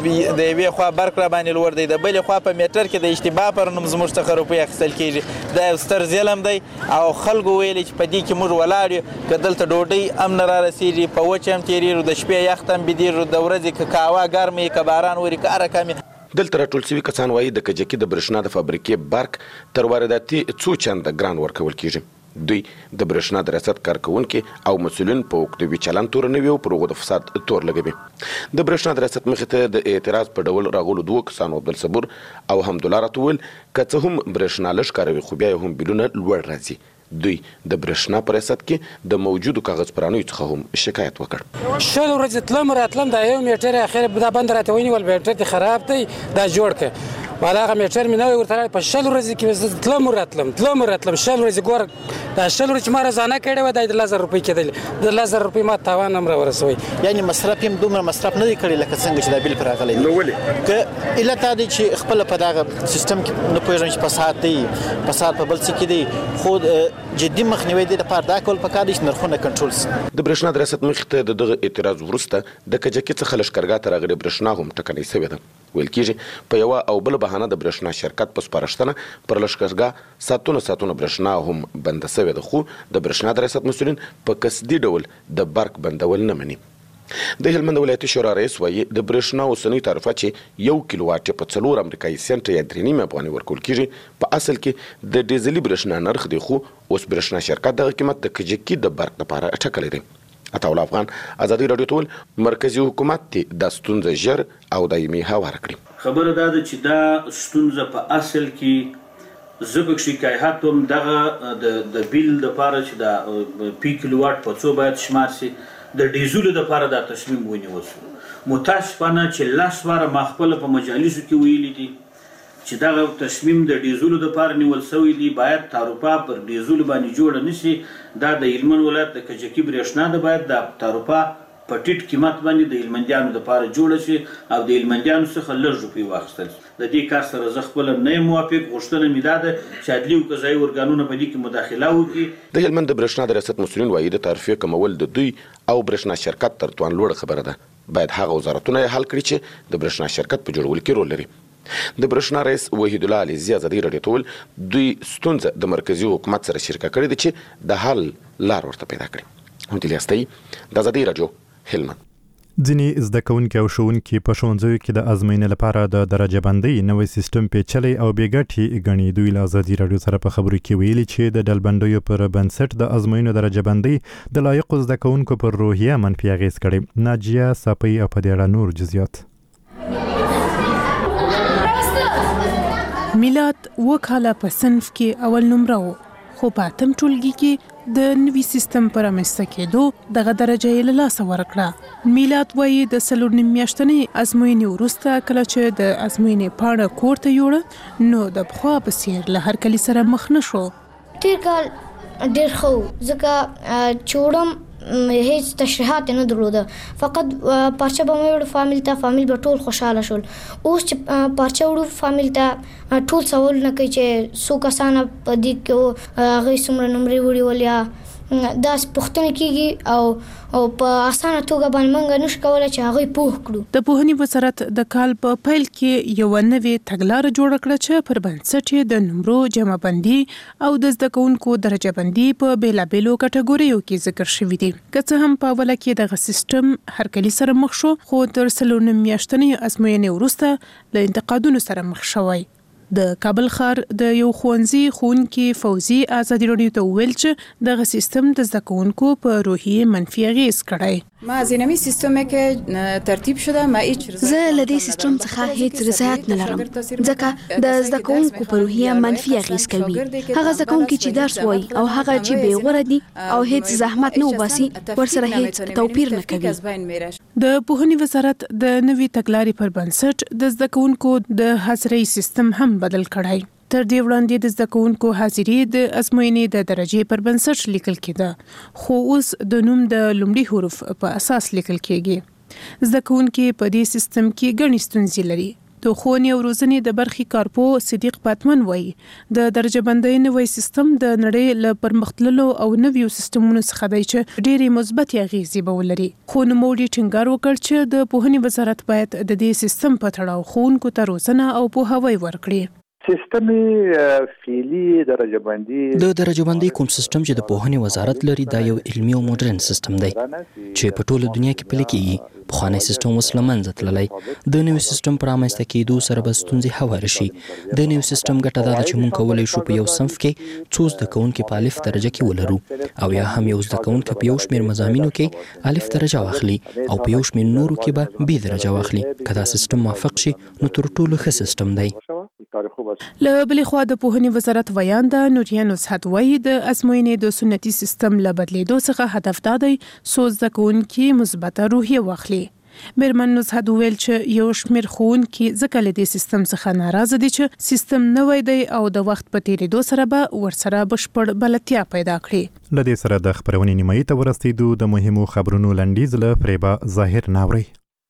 د یوې خوا برق را باندې لوړ دی د بلې خوا په میټر کې د اشتباه پر نوم زموږ څخه روپۍ اخیستل کیږي دا یو ستر ظلم دی او خلکو ویلي چې په دې کې موږ ولاړ یو که دلته ډوډۍ هم نه رارسېږي په وچ هم تېرېږو د شپې یخت هم بېدېږو د ورځې که قهوه ګرمه یې که باران وري که هره کم دلته راټول شوي کسان وایي د کجکي د برېښنا د فابریکې برق تر وارداتي څو چنده ګران ورکول کیږي. دوی د برېښنا د ریاست کارکوونکي او مسؤلین په اوکتوبي چلند تور نه وي او پر هغو د فساد تور لګوي. د برېښنا د ریاست مخې ته د اعتراض په ډول راغلو دوو کسانو عبدالصبور او حمدالله راته وویل که څه هم برېښنا لږ کاروي خو بیا یې هم بیلونه لوړ راځي. دوی د برېښنا په ریاست کې د موجودو کاغذ پرانیو څخه هم شکایت وکړ. شل ورځې تلم راتلم دا یو میټر اخر دا بند راته ونیول میټر دې خراب دی دا جوړ کړه والا هغه میټر مې نوی ورته په شل ورځې کې تلم راتلم تلم راتلم شل ورځې ګوره دا شل ورځې ما رضانه کړې وه دا د لس زره روپۍ کېدلې د لس زره روپۍ ما تاوان هم راورسوی. یعنې مصرف یې هم دومره مصرف نه دی کړی لکه څنګه چې دا بیل پرې راغلی نو ولې که علت دا دی چې خپله په دغه سیستم کې نه پوهېږم چې فساد دی فساد په بل څه کې دی خو جدي مخنیوی دی لپاره دا کول پکار دی چې نرخونه کنټرول شي. د برېښنا د ریاست مخې ته د دغه اعتراض وروسته د کجکي څخه لښکرګاه ته راغلې برېښنا هم ټکنۍ سوې ده. ویل کېږي په یوه او بله بهانه د برېښنا شرکت په سپارښتنه پر لښکرګاه ساعتونه ساعتونه برېښنا هم بنده سوې ده خو د برېښنا د ریاست مسؤلین په قصدي ډول د برق بندول نه مني. د هلمند ولایتي شورا رئیس وایي د برېښنا اوسنۍ تعرفه چې یو کیلو واټ په څلور امریکایي سنټه یا درې نیمې افغانۍ ورکول کېږي په اصل کې د ډیزلي برېښنا نرخ دی خو اوس برېښنا شرکت دغه قیمت د کجکي د برق لپاره ټاکلی دی. عطاالله افغان ازادي راډیو ته وویل مرکزي حکومت دې دا ستونزه ژر او دایمي هواره کړي. خبره دا ده چې دا ستونزه په اصل کې زه پکې شکایت هم دغه د بیل دپاره چې دا پی کیلو واټ په څو باید شمار شي د ډیزلو دپاره دا تصمیم ونیول شو. متاسفانه چې لس واره ما خپله په مجالسو کې ویلي دي چې دغه تصمیم د ډیزلو دپاره نیول شوی دی باید تعرفه پر ډیزلو باندې جوړه نشي. دا د هلمند ولایت د کجکي برېښنا ده باید د تعرفه په ټیټ قیمت باندې د هلمندیانو دپاره جوړه شي او د هلمندیانو څخه لږ روپۍ واخیستل شي. د دې کار سره زه خپله نه یم موافق. غوښتنه مې دا ده چې عدلي او قضایي ارګانونه په دې کې مداخله وکړي. د هلمند د برېښنا د ریاست مسؤلین وایي د تعرفې کمول د دوی او برېښنا شرکت تر توان لوړه خبره ده. باید هغه وزارتونه یې حل کړي چې د برېښنا شرکت په جوړولو کې رول لري. د برېښنا رئیس وحید الله علیزي ازادي راډیو ته وویل دوی ستونزه د مرکزي حکومت سره شریکه کړې ده چې د حل لار ورته پیدا کړي. همدې لیاستۍ د ازادي راډیو هلمند. ځینې زده کوونکي او ښوونکي په ښوونځیو کې د ازموینې لپاره د درجه بندۍ نوی سیستم پیچلی او بې ګټې ګڼي. دوی له ازادي راډیو سره په خبرو کې ویلي چې د ډلبندیو پر بنسټ د ازموینو درجه بندۍ د لایقو زده کوونکو پر روحیه منفي اغېز کړی. ناجیه ساپۍ او په دې اړه نور جزئیات. میلاد وکاله په صنف کې اول نمره و خو په اتم ټولګي کې د نوي سیستم پر رامنځته کېدو دغه درجه یې له لاسه ورکړه. میلاد وایي د څلور نیم میاشتنۍ ازموینې وروسته کله چې د ازموینې پاڼه کور ته یوړه نو د پخوا په څېر له هر کلي سره مخ نه شو. تېر کال ډېر ښه و ځکه چې وړم هیڅ تشریحات نه درلوده فقط پارچه به مې وړو فامیل ته فامیل به ټول خوشحاله شول. اوس چې پارچه وړو فامیل ته ټول سوالونه کوي چې څو کسانه په دې کې هغوی څومره نمرې وړي یا داسې پوښتنې کېږي او او په اسانه توګه باندې موږ نشو کولی چې هغوی پوه کړو. د پوهنې وزارت د کال په پیل کې یوه نوې تګلاره جوړه کړه چې پر بنسټ یې د نمرو جمع بندي او د زده کوونکو درجه بندي په بېلابېلو کټګوریو کې ذکر شوي دي. که څه هم په اوله کې دغه سیستم هر کلي سره مخ شو خو تر څلور نیم میاشتنۍ ازموینې وروسته له انتقادونو سره مخ شوی. د کابل ښار د یو ښوونځي ښوونکي فوزي ازادي راډیو ته وویل چې دغه سیستم د زده کوونکو په روحیې منفي اغېز کړی. ما از این سیستمی که ترتیب شده ما هیچ زه له دې سیستم څخه هیڅ رضایت نه لرم ځکه د زده کوونکو په روحیه منفي اغېز کوي. هغه زده کوونکي چې درس وایي او هغه چې بې غوره دي او هیڅ زحمت نه وباسي ورسره هیڅ توپیر نه کوي. د پوهنې وزارت د نوي تګلارې پر بنسټ د زده کوونکو د حاضرۍ سیستم هم بدل کړی. تر دې وړاندې د زده کوونکو حاضري د ازموینې د درجې پر بنسټ لیکل کېده، خو اوس د نوم د لومړي حروف په اساس لیکل کېږي. زده کوونکي په دې سیستم کې ګڼې ستونزې لري. د ښوونې او روزنې د برخې کارپو صدیق پاتمن وایي د درجه بندۍ نوی سیستم د نړۍ له پرمختللو او نویو سیستمونو څخه دی چې ډېرې مثبتې اغېزې به ولري. خو نوموړي ټینګار وکړ چې د پوهنې وزارت باید د دې سیستم په تړاو ښوونکو ته روزنه او پوهاوی ورکړي. سیستم فعلی درجه بندي د درجه بندي کوم سیستم چې د پوهنې وزارت لري دا یو علمي او مدرن سیستم دی چې په ټوله دنیا کې پلي کېږي. پخوانی سیستم اوس له منځه تللی. د نوي سیستم په رامنځته کېدو سره به ستونزې هوارې شي. د نوي سیستم ګټه دا ده چې موږ کولی شو په یو صنف کې څو زده کوونکي په الف درجه کې ولرو او یا هم یو زده کوونکی په یو شمېر مضامینو کې الف درجه واخلي او په یو شمېر نورو کې به بي درجه واخلي. که دا سیستم موافق شي نو تر ټولو ښه سیستم دی. له بلې خوا د پوهنې وزارت ویانده نوریا نصحت وایي د ازموینې د سنتي سیستم له بدلېدو څخه هدف دا دی څو زده کوونکي مثبته روحیه واخلي. میرمن نصحت ویل چې یو شمېر ښوونکي ځکه له دې سیستم څخه ناراضه دي چې سیستم نوی دی او د وخت په تېرېدو سره به ورسره بشپړ بلدتیا پیدا کړي. له دې سره د خپرونې نیمایي ته ورسېدو. د مهمو خبرونو لنډیز له فریبا ظاهر ناوري.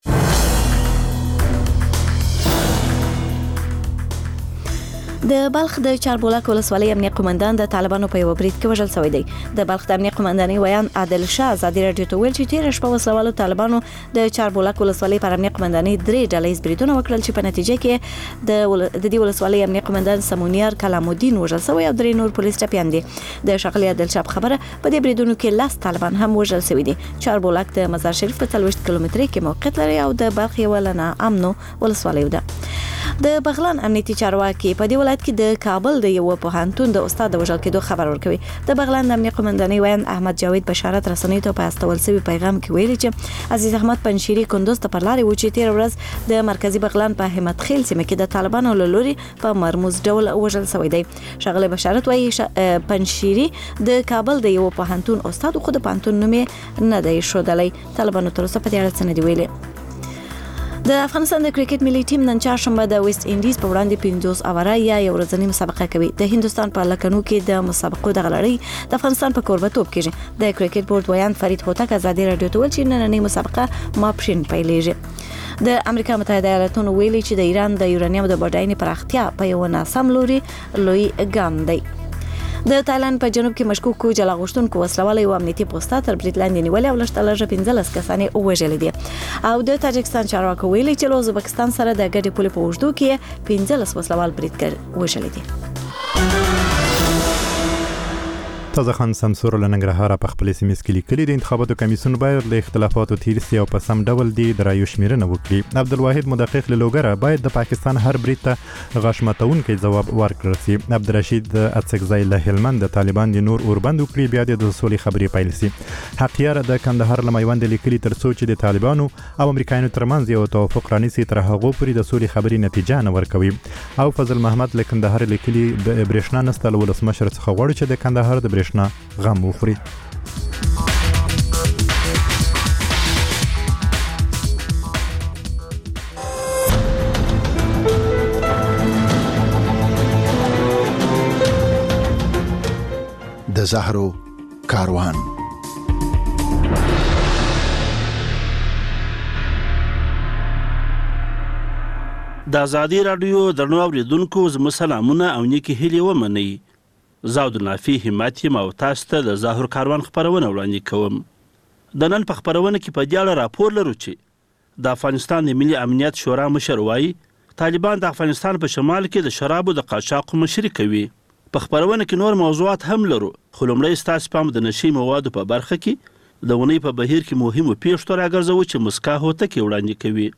د بلخ د چاربولک ولسوالۍ امنیه قومندان د طالبانو په یو برید کې وژل شوی دی. د بلخ د امنیه قومندانۍ ویان عادل شاه ازادي راډیو ته ویل چې تېره شپه وسلوالو طالبانو د چاربولک ولسوالۍ پر امنیه قومندانۍ درې ډله ییز بریدونه وکړل چې په نتیجه کې د ول... د دې ولسوالۍ امنیه قومندان سمونیار کلام الدین وژل شوی او درې نور پولیس ټپیان دي. د ښاغلي عادل شاه خبره په دې بریدونو کې لاس طالبان هم وژل شوی دي. چاربولک د مزار شریف په څلوېښت کیلومترۍ کې موقعیت لري او د بلخ یوه له ناامنو ولسوالیو ده. د بغلان امنیتي چارواکي په دې ولایت کې د کابل د یو پوهنتون د استاد د وژل کېدو خبر ورکوي. د بغلان د امنیه قومندانۍ ویان احمد جاوید بشارت رسنیو ته په استول شوي پیغام کې ویلي چې عزیز احمد پنشيري کندوز ته پر لارې و چې تېره ورځ د مرکزی بغلان په همت خیل سیمه کې د طالبانو له لوري په مرموز ډول وژل شوی دی. ښاغلی بشارت وایي پنشيري د کابل د یو پوهنتون استاد خو د پوهنتون نوم یې نه دی ښودلی. طالبانو تر اوسه په دې اړه څه نه دي ویلي. د افغانستان د کرکټ ملي ټیم نن چهارشنبه د ویسټ انډیز په وړاندې پنځوس اوره یا یو ورځنۍ مسابقه کوي. د هندستان په لکنو کې د مسابقو دغه لړۍ د افغانستان په کوربه‌توب کېږي. د کرکټ بورډ ویان فرید هوتک ازادي راډیو ته ویل چې نننۍ مسابقه ماپښین پیلېږي. د امریکا متحده ایالاتونو ویلي چې د ایران د یورانیم د بډاینې پراختیا په یو ناسم لوري لوی ګام دی. د تایلند په جنوب کې مشکوکو جلا غوښتونکو وسلواله یو امنیتي پوسټه تر برید لاندې نیولې او لږ تر لږه پنځلس کسان یې ووژلي دي. او د تاجکستان چارواکو ویلي چې له ازبکستان سره د ګډې پولې په اوږدو کې پنځلس وسلوال بریدګر وژلي دي. تازه خان سمسور له ننګرهار په خپل سیمه کې لیکلي د انتخاباتو کمیسیون باید له اختلافاتو تیر سي او په سم ډول دی د رایو شمیرنه وکړي. عبدالواحد مدقق له لوګره باید د پاکستان هر برید ته غاښمتونکي ځواب ورکړي سي. عبدالرشید اڅکزی له هلمند د طالبان د نور اوربند وکړي بیا د سولې خبرې پیل سي. حقیار د کندهار لمایوند لیکلي تر څو چې د طالبانو او امریکایانو ترمنځ یو توافق رانیسي تر هغه پورې د سولې خبرې نتیجه نه ورکوي. او فضل محمد له کندهار لیکلي برېښنا نسته له ولسمشر څخه غواړي چې د کندهار د برېښنا غم وخوري. د زهرو کاروان. د ازادي راډیو درنو اوریدونکو زموږ سلامونه او نیکی هیلې ومنئ. زه عبدالنافي همت یم او تاسو ته د زهرو کاروان خپرونه وړاندې کوم. د نن په خپرونه کې په دې اړه راپور لرو چې د افغانستان د ملي امنیت شورا مشر وایي طالبان د افغانستان په شمال کې د شرابو د قاچاقو مشري کوي. په خپرونه کې نور موضوعات هم لرو خو لومړی ستاسو پام د نشي موادو په برخه کې د اونۍ په بهیر کې مهمو پیښو ته راګرځوو چې مسکا هوتکې وړاندې کوي.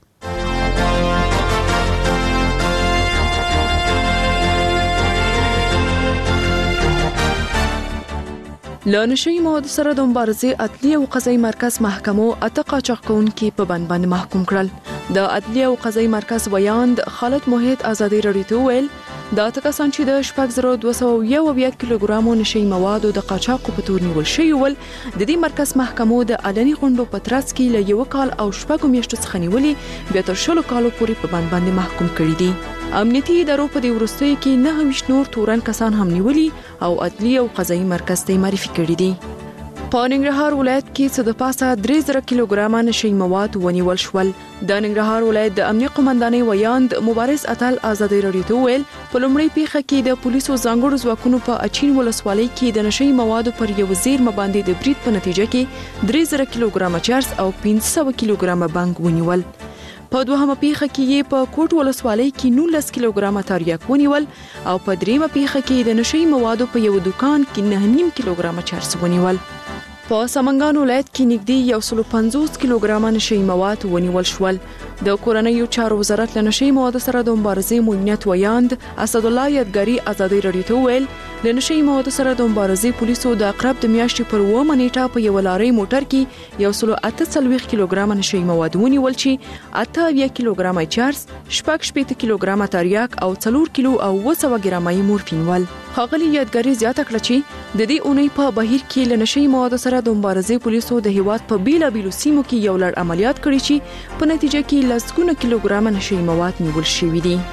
له نشي موادو سره د مبارزې عدلي او قضایي مرکز محکمو اته قاچاق کوونکي په بند باندې محکوم کړل. د عدلي او قضایي مرکز ویاند خالد موحد ازادي راډیو ته ویل دا اته کسان چې د شپږ زره دوه سوه یو اویا کیلوګرامو نشي موادو د قاچاقو په تور نیول شوي ول د دې مرکز محکمو د علني غونډو په ترڅ کې له یو کال او شپږو میاشتو څخه نیولې بیا تر شلو کالو پورې په بند باندې محکوم کړي دي. امنیتي ادارو په دې وروستیو کې نهه ویشت نور تورن کسان هم نیولي او عدلي او قضایي مرکز ته معرفي کړي دي. په ننګرهار ولایت کې څه د پاسه درې زره کیلوګرامه نشي مواد ونیول شول. د ننګرهار ولایت د امنیه قومندانۍ ویاند مبارز اتل ازادي راډیو ته ویل په لومړۍ پیښه کې د پولیسو ځانګړو ځواکونو په اچین ولسوالۍ کې د نشي موادو پر یو زیرمه باندې د برید په نتیجه کې درې زره کیلوګرامه چرس او پنځه سوه کیلوګرامه بانګ ونیول. په دوهمه پیښه کې یې په کوټ ولسوالۍ کې نولس کیلوګرامه تریاک ونیول او په دریمه پیښه کې د نشي موادو په یو دکان کې نه نیم کیلوګرامه چرس ونیول. په سمنګان ولایت کې نږدې یو سل پنځوس کیلوګرامه نشي مواد ونیول شول. د کورنیو چارو وزارت له نشي موادو سره د مبارزې مؤمنیت ویاند اسد الله یادګاری ازادي راډیو ته ویل د نشي موادو سره د مبارزې پولیسو د اقرب د میاشتې پر اوومه نیټه په یو لارۍ موټر کې یو سل اته څلوېښت کیلوګرامه نشي مواد ونیول چې اته اویا کیلوګرامه چرس، شپږ شپېته کیلوګرامه تریاک او څلور کیلو او اوه سوه ګرامه مورفین ول. ښاغلي یادګاری زیاته کړه چې د دې اونۍ په بهیر کې له نشي موادو سره د مبارزې پولیسو د هیواد په بیلابیلو سیمو کې یو لړ عملیات کړي چې په نتیجه کې لسګونه کیلوګرامه نشي مواد نیول شوي دي.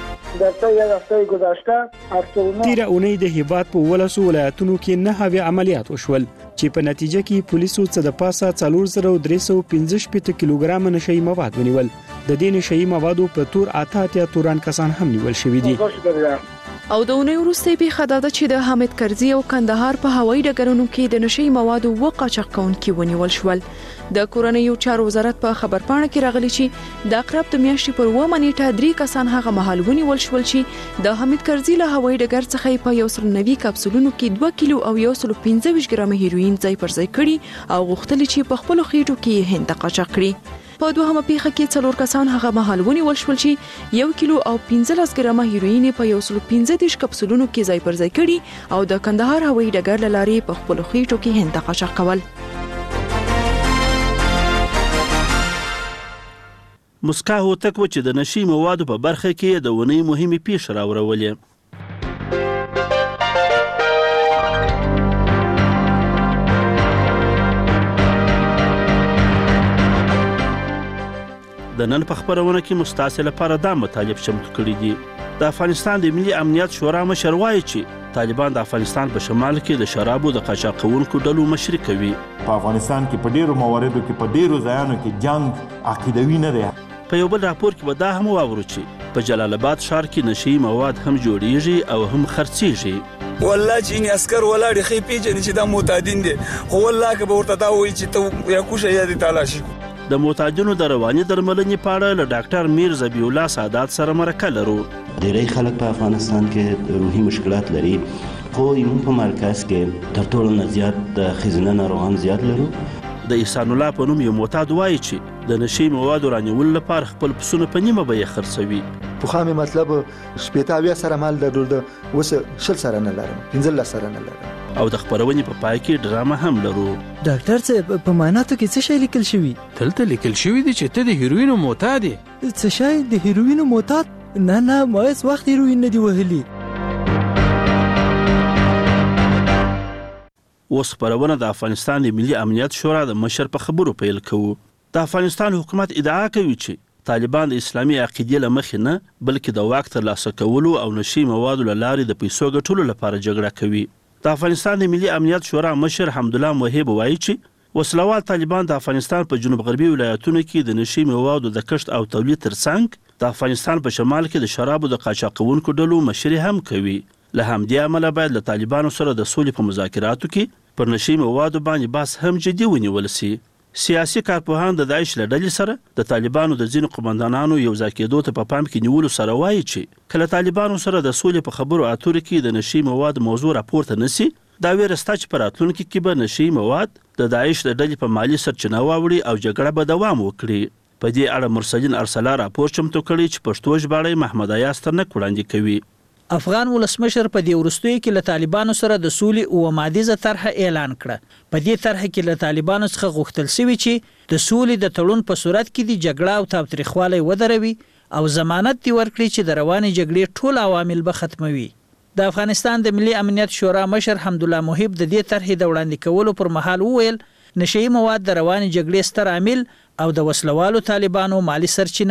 تیره اونۍ د هیواد په ولسو ولایتونو کې نه هوی عملیات وشول چې په نتیجه کې پولیسو څه د پاسه څلور زره درې سوه پنځه شپېته کیلوګرامه نشي مواد ونیول. د دې نشي موادو په تور اته اتیا توران کسان هم نیول شوي دي. او د اونۍ وروسته پیښه دا ده چې د حامد کرزي او کندهار په هوایي ډګرونو کې د نشي موادو اووه قاچاق کوونکي ونیول شول. د کورنیو چارو وزارت په خبرپاڼه کې راغلي چې د اقرب د میاشتې پر اوومه نیټه درې کسان هغه مهال ونیول شول چې د حامد کرزي له هوایي ډګر څخه په یو سل نوي کپسولونو کې دوه کیلو او یو سل پنځه ویشت ګرامه هیروین ځای پر ځای کړي او غوښتل چې په خپلو خېټو کې هند ته قاچاق کړي. په دوهمه پیښه کې څلور کسان هغه مهال ونیول شول چې یو کیلو او پنځلس ګرامه هیروین په یو سل پنځه دېرش کپسولونو کې ځای پر ځای کړي او د کندهار هوایي ډګر له لارې په خپلو خېټو کې هند ته قاچاق کول. مسکا هوتک و چې د نشي موادو په برخه کې د ونې مهمې پیښې راوړولې. د نن په خبرونه کې مستاسې لپاره دا مطالب چمتو کړي دي. د افغانستان د ملي امنیت شورا مشر وایي چې طالبان د افغانستان په شمال کې د شرابو د قاچاق کوونکو ډلو مشري کوي. په افغانستان کې په ډیرو مواردو کې په ډیرو ځایانو کې جنگ عقیدوي نه دی. په یو بل راپور کې به دا هم واورو چې په جلال آباد ښار کې نشي مواد هم جوړیږي او هم خرڅیږي. والله چې ان عسكر ولاړ خې پیژنې چې دا معتادین دي خو والله که به ورته دا وایي چې ته یا کوشه یا دې تالاشي. د معتادینو د رواني درملنې په اړه له ډاکټر میر ذبیح الله سادات سره مرکه لرو. ډېری خلک په افغانستان کې روحي مشکلات لري خو زموږ په مرکز کې تر ټولو نه زیات د ښځینه ناروغان زیات لرو. د احسان الله په نوم یو معتاد وایي چې د نشي موادو رانیولو لپاره خپل پسونه په نیمه بیه خرڅوي. پخوا مې مطلب شپېته اویا سره مال درلوده، اوس شل سره نه لرم، پنځلس سره نه لرم. او د خبرونې په پای کې ډرامه هم لرو. ډاکټر صاحب په معایناتو کې څه شی لیکل شوي؟ دلته لیکل شوي دي چې ته د هیروینو معتاد یې. څه شی د هیروینو معتاد؟ نه نه ما هیڅ وخت هیروین نه دي وهلي. اوس خبرونه د افغانستان د ملي امنیت شورا د مشر په خبرو پیل کوو. د افغانستان حکومت ادعا کوي چې طالبان د اسلامي عقیدې له مخې نه بلکې د واک ترلاسه کولو او نشي موادو له لارې د پیسو ګټلو لپاره جګړه کوي. د افغانستان د ملي امنیت شورا مشر حمدالله موهب وایي چې وسلوال طالبان د افغانستان په جنوب غربي ولایتونو کې د نشي موادو د کښت او تولید ترڅنګ د افغانستان په شمال کې د شرابو د قاچاق کوونکو ډلو مشري هم کوي. له همدې امله باید له طالبانو سره د سولې په مذاکراتو کې پر نشي موادو باندې بحث هم جدي ونیول سي. سیاسي کارپوهان د داعش له ډلې سره د طالبانو د ځینو قومندانانو یو ځای کېدو ته په پام کې نیولو سره وایي چې کله طالبانو سره د سولې په خبرو اترو کې د نشي مواد موضوع راپورته نسی، دا ویره سته چې په راتلونکي کې به نشي مواد د داعش د ډلې په مالي سرچینه واوړي او جګړه به دوام وکړي. په دې اړه مرسلین ارسلا راپور چمتو کړی چې پښتو ژباړی محمد ایاز ترنک وړاندې کوي. افغان ولسمشر په دې وروستیو کې له طالبانو سره د سولې او مادیزه طرح اعلان کړه. په دې طرح کې له طالبانو څخه غوښتل شوی چې د سولې د تړون په صورت کې د جګړه او تاوتریخوالی ودروي او ضمانت دی ورکړي چې د روانې جګړې ټول عوامل به ختموي. د افغانستان د ملي امنیت شورا مشر حمدالله موهب د دې طرحې د وړاندې کولو پر مهال وویل نشئی مواد د روانې جګړې ستر عامل او د وسلوالو طالبانو مالی سرچینه ده.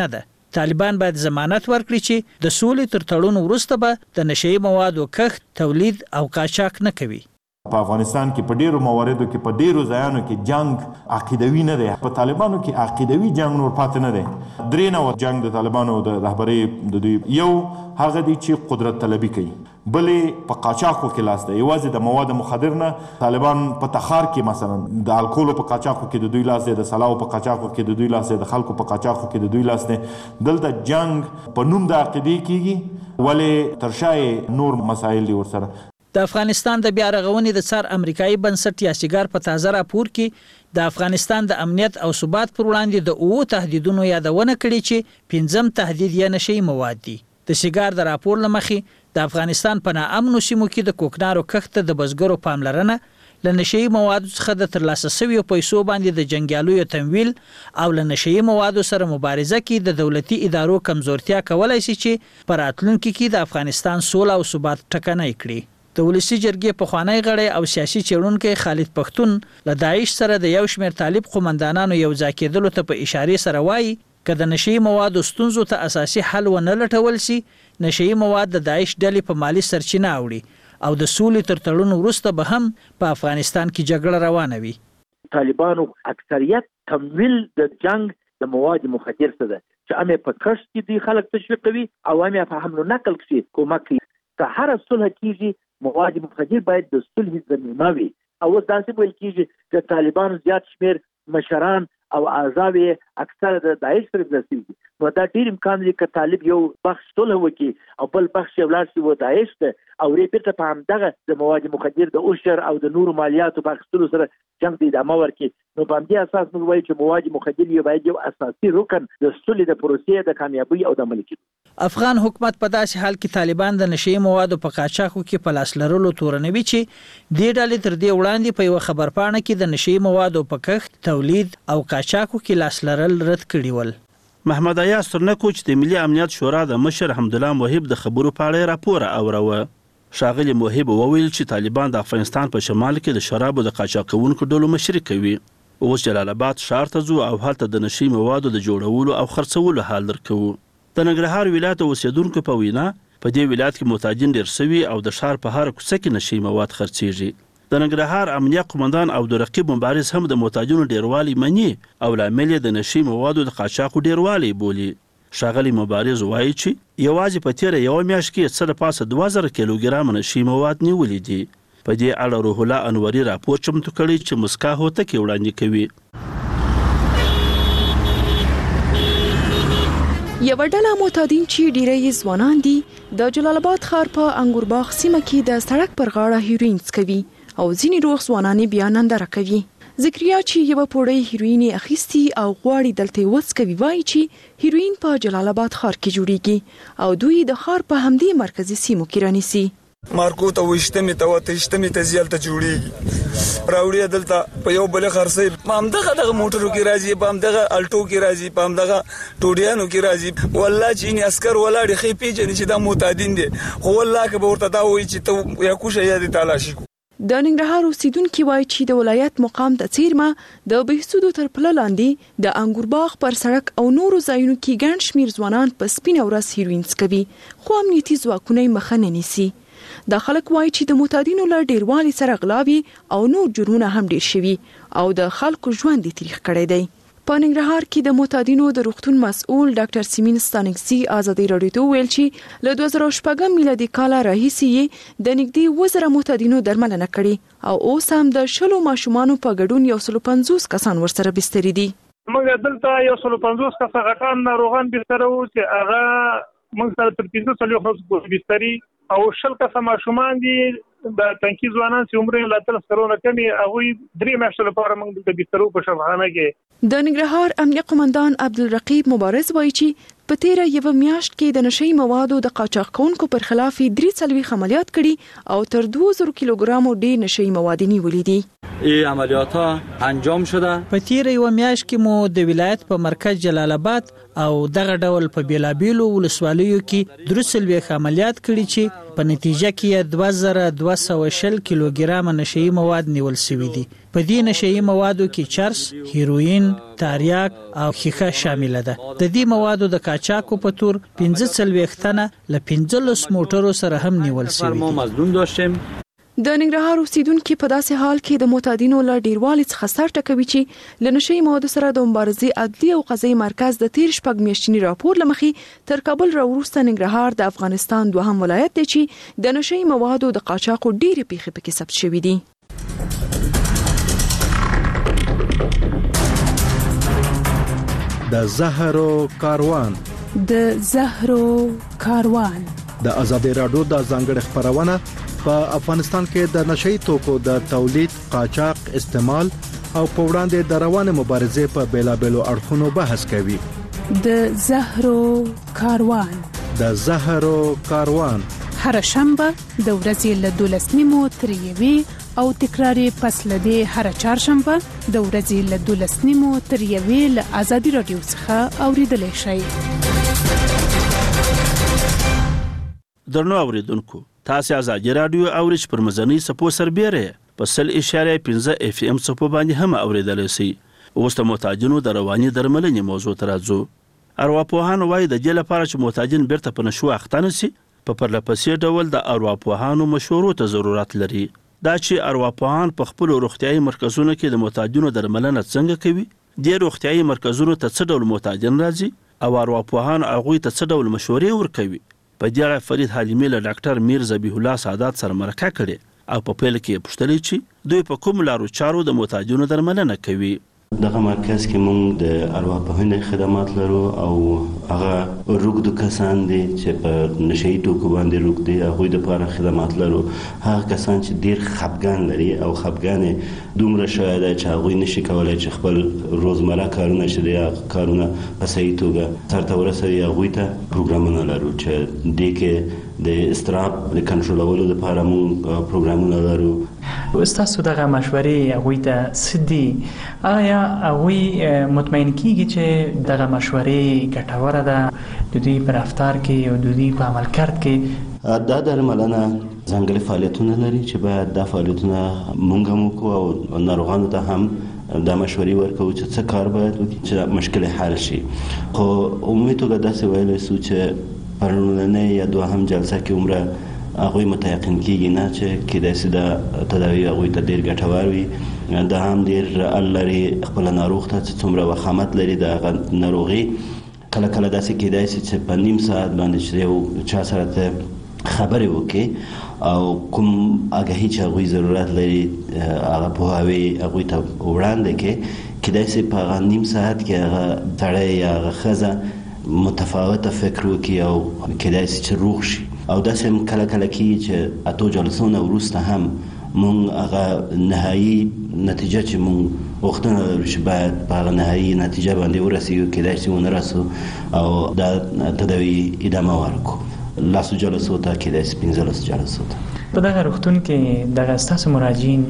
طالبان باید ضمانت ورکړي چې د سولې تر تړون وروسته به د نشئی موادو کښت، تولید او قاچاق نه کوي. په افغانستان کې په ډیرو مواردو کې په ډیرو ځایانو کې جنگ عقیدوي نه دی. په طالبانو کې عقیدوي جنگ نور پاتې نه دی. درې نوع جنگ د طالبانو د رهبرۍ د دوی یو هغه دی چې قدرت طلبي کوي، بلې په قاچاقو کې لاس دی. یوازې د مواد مخدر نه طالبان په تخار کې مثلا د الکولو په قاچاقو کې د دوی لاس دی، د سلاو په قاچاقو کې د دوی لاس دی، د خلکو په قاچاقو کې د دوی لاس دی. دلته جنگ په نوم د عقیدې کیږي، ولې ترشای نور مسایل دي ورسره. د افغانستان د بیا رغونې د څار امریکایي بنسټ یاسیګار په تازه راپور کې د افغانستان د امنیت او ثبات پر وړاندې د اوو تهدیدونو یادونه کړې چې پنځم تهدید یې نشئی مواد دي. د سیګار د راپور له مخې د افغانستان په ناامنو سیمو کې د کوکنارو کښت د بزګرو پاملرنه له نشئی موادو څخه د ترلاسه شویو پیسو باندې د جنګیالیو تمویل او له نشئی موادو سره مبارزه کې د دولتي ادارو کمزورتیا کولای شي چې په راتلونکي کې د افغانستان سوله او ثبات ټکنی کړي. د ولسی جرګې پخوانی غړی او سیاسي چیرونکي خالد پښتون له داعش سره د یو شمېر طالب قومندانانو یو ځای کېدلو ته په اشاره سره وایي که د نشئی موادو ستونزو ته اساسي حل ونه لټول شي، نشئی مواد د داعش ډلې په مالی سرچینه اوړي او د سولې تر تړون وروسته به هم په افغانستان کې جګړه روانه وي. طالبانو اکثریت تمویل د جنگ د مواد مخدر څخه ده چې امه په کښت کې دي خلک تشویق کوي او امه په حمله نقل کې کومک کوي. که هر صلح کیږي مواد مخدر باید د صلح ضمینه وي. او داسې ویل کیږي چې طالبان زیات شمیر مشران او اعضاء اکثر د داعش سره دلسي دي. نو دا ډیر امکان لري چې طالب یو بخش صلح وکړي او بل بخش یې ولاړ شي و داعش ته او ریپټ په همدغه د مواد مخدر د اوشر او د نورو مالیاتو په اخیستلو سره جنگ د ادامه ورکړي. نو په همدې اساس موږ وایو چې مواد مخدر یو باید یو اساسي رکن د سولې د پروسې د کامیابی او د عملي کېدو. افغان حکومت په داسې حال کې طالبان د نشئی موادو په قاچاقو کې په لاس لرلو تورنوي چې دې ډلې تر دې وړاندې په یو خبرپاڼه کې د نشئی موادو په کښت، تولید او قاچاقو کې لاس لرل رد کړي ول. محمد ایاز سرنکو چې د ملي امنیت شورا د مشر حمدالله موحب د خبرو په اړه راپور اوروه. ښاغلي موحب وویل چې طالبان د افغانستان په شمال کې د شرابو د قاچاقونکو ډلو مشري کوي. اوس جلال آباد ښار ته ځو او هلته د نشئی موادو د جوړولو او خرڅولو حال درکوو. د ننګرهار ولایت اوسیدونکو په وینا په دې ولایت کې محتاجین ډیر سوي او د ښار په هر کوڅه کې نشئی مواد خرڅیږي. د ننګرهار امنیه قومندان او د رقیب مبارز هم د محتاجینو ډیروالی مني او لامل د نشئی موادو د قاچاقو ډیروالی بولي. ښاغلي مبارز وایي چې یوازې په تیره یوه میاشت کې څه د پاسه دوه زره کیلوګرام نشئی مواد نیولي دي. په دې اړه روح الله انوري راپور چمتو کړی چې مسکا هوتکې وړاندې کوي. یو ډله معتادین چې ډیری ځوانان دي د جلال آباد ښار په انګورباغ سیمه کې د سړک پر غاړه هیروین څکوي او ځینې روغ ځوانان بیا ننداره کوي. ذکریا چې یو پوړی هیروین اخیستی او غواړي دلته وڅکوي وایي چې هیروین په جلال آباد ښار کې جوړیږي او دوی د ښار په همدې مرکزي سیمو کې رانیسي. مارکو ته وشتمه ته وته شتمه ته زیالته جوړیږي راوړي دلته په یو بل خرڅي پام دغه دغه موټرو کې راځي پام دغه الټو کې راځي پام دغه ټوډیانو کې راځي. والله چې نه عسكر ولاړ خې پیژنې چې دا معتادین دي خو والله که به ورته دا وایي چې ته یا کوشه یا دي تلاشي. د ننګرهار اوسیدونکو وایي چې د ولایت مقام د څیرمه د بهسودو تر پله لاندې د انګورباغ پر سړک او نورو ځایونو کې ګڼ شمیر ځوانان په سپینه ورځ هیروین څکوي خو امنیتي ځواکونه مخه نه نیسي. دا خلک وایي چې د معتادینو له ډیروالي سره غلاوي او نور جرمونه هم ډیر شوي او د خلکو ژوند یې تریخ کړی دی. په ننګرهار کې د معتادینو د روغتون مسؤل ډاکټر سیمین ستانکزي ازادي راډیو ته ویل چې له دوه زره شپږم میلادي کال راهیسې د نږدې اووه زره معتادینو درملنه کړې او اوس هم د شلو ماشومانو په ګډون یو سل پنځوس کسان ورسره بستري دي. موږ دلته یو سل پنځوس کسه غټان ناروغان بستر وو چې هغه موږ سره تر پنځه سلو خلکو بستري او شل کسه ماشومان دي د تنکي ځوانان چې عمر یې لا تر سرونه کمی هغه درې میاشتې لپاره موږ د بسترو په شفاخانه کې. د ننګرهار امنیه قومندان عبدالرقیب مبارز وایي چې په تیره یوه میاشت کې د نشئی موادو د قاچاق کوونکو پر خلاف درې څلوېښت عملیات کړي او تر دوه زره کیلوګرامو ډېر نشئی مواد نیولي دي. این عملیات ها انجام شده. په تیر یو میاشت کې مو د ولایت په مرکز جلال آباد او دغه ډول په بیلابیلو ولسوالیو کې درسلوي عملیات کړي چې په نتیجه کې دوه زره دوه سوه شل کیلوګرام نشئی مواد نیول شوي دي. په دې نشئی موادو کې چرس، هیروین، تاریاک او خیخه شامل ده. د دې موادو د قاچاقو په تور پنځه څلوېښت تنه له پنځلس موټرو سره هم نیول شوي ما مظلوم داشتیم. د ننګرهار اوسیدونکو په داسې حال کې د معتادینو له ډیروالي څخه سر ټکوي چې له نشئی موادو سره د مبارزې عدلي او قضایي مرکز د تیر شپږ میاشتني راپور لمخې تر کابل راوروسته ننګرهار د افغانستان دوهم ولایت دی چې د نشئی موادو د قاچاقو ډېرې پیښې پکې ثبت شوې دي. د زهرو کاروان د زهرو کاروان د ازادي راډیو د ځانګړي خبرونه په افغانستان کې د نشئی توکو د تولید، قاچاق، استعمال او په وړاندې د روانه مبارزې په بیلابېلو اړخونو بحث کوي. د زهرو کاروان د زهرو کاروان هر شنبه د ورځې له دولس نیمو تر یوې او تکراری پس لدی هر چهارشنبه د ورځې له دولس نیمو تر یوې له ازادي راډیو څخه اوریدلای شئ. درنو اوریدونکو، تاسو ازادي راډیو اورئ پر مزنی سپو سربېره په سل اشاره پنځه اف ام سپو باندې هم اوریدلای شئ. اوس د محتاجینو د رواني درملنې موضوع ترازو. ارواپوهانو وايي د دې لپاره چې محتاجین بیرته په نشو اخته نشي په پرلپسې ډول د ارواپوهانو مشورو ته ضرورت لري. دا چې ارواپوهان په خپل روغتيایي مرکزونو کې د محتاجینو درملنه څنګه کوي، د روغتيایي مرکزونو ته څه ډول محتاجین راځي او ارواپوهان هغه ته څه ډول مشورې ورکوي. په دې اړه فرید حلیمی له ډاکټر میر ذبیح الله سعادت سره مرکه کړې او په پیل کې پوښتنه چې دوی په کوم لارو چارو د محتاجینو درملنه کوي. دغه مرکز کې موږ د ارواپوهنې خدمات لرو او هغه روږدو کسان دي چې په نشئی توکو باندې روږ دي، هغوی دپاره خدمات لرو. هغه کسان چې ډیر خفګان لري او خفګان دومره شوی دی چې هغوی نشي کولی چې خپل روزمره کارونه چې دي کارونه په صحیح توګه سرته ورسوي، هغوی ته پروګرامونه لرو چې دې کې د اضطراب د کنټرولولو لپاره موږ پروګرامونه لرو. ستاسو دغه مشورې هغوی ته څه دي؟ آیا هغوی مطمئن کیږي چې دغه مشورې ګټوره ده د دوی په رفتار کې او د دوی په عمل کرد کې؟ دا درملنه ځانګړي فعالیتونه لري چې باید دا فعالیتونه موږ هم وکړو او ناروغانو ته هم دا مشورې ورکوو چې څه کار باید وکړي چې مشکل حل شي. خو عمومي توګه داسې ویلی سو چې په لومړنۍ یا دوهم جلسه کې عمره هغوی متیقن کیږي نه چې کیدای شي دا تداوی هغوی ته ډېر ګټور وي. دا هم ډېر ال لري خپله ناروغ ته چې څومره وخامت لري د هغه ناروغي. کله کله داسې کیدای شي چې په نیم ساعت باندې چې یو چا سره ته خبرې وکړي او کوم آګاهي چې هغوی ضرورت لري هغه پوهاوی هغوی ته وړاندې کړي، کیدای شي په هغه نیم ساعت کې هغه سړی یا هغه ښځه متفاوته فکر وکړي او کیدای شي چې روغ شي. او داسې هم کله کله کېږي چې اتو جلسو نه وروسته هم موږ هغه نهایي نتیجه چې موږ غوښتنه لرو چې باید په هغه نهایي نتیجه باندې ورسېږو، کیدای شي ونه رسو او دا تداوي ادامه ورکړو. لسو جلسو ته کیدای شي پنځلسو جلسو ته. په دغه روغتون کې دغه ستاسو مراجعین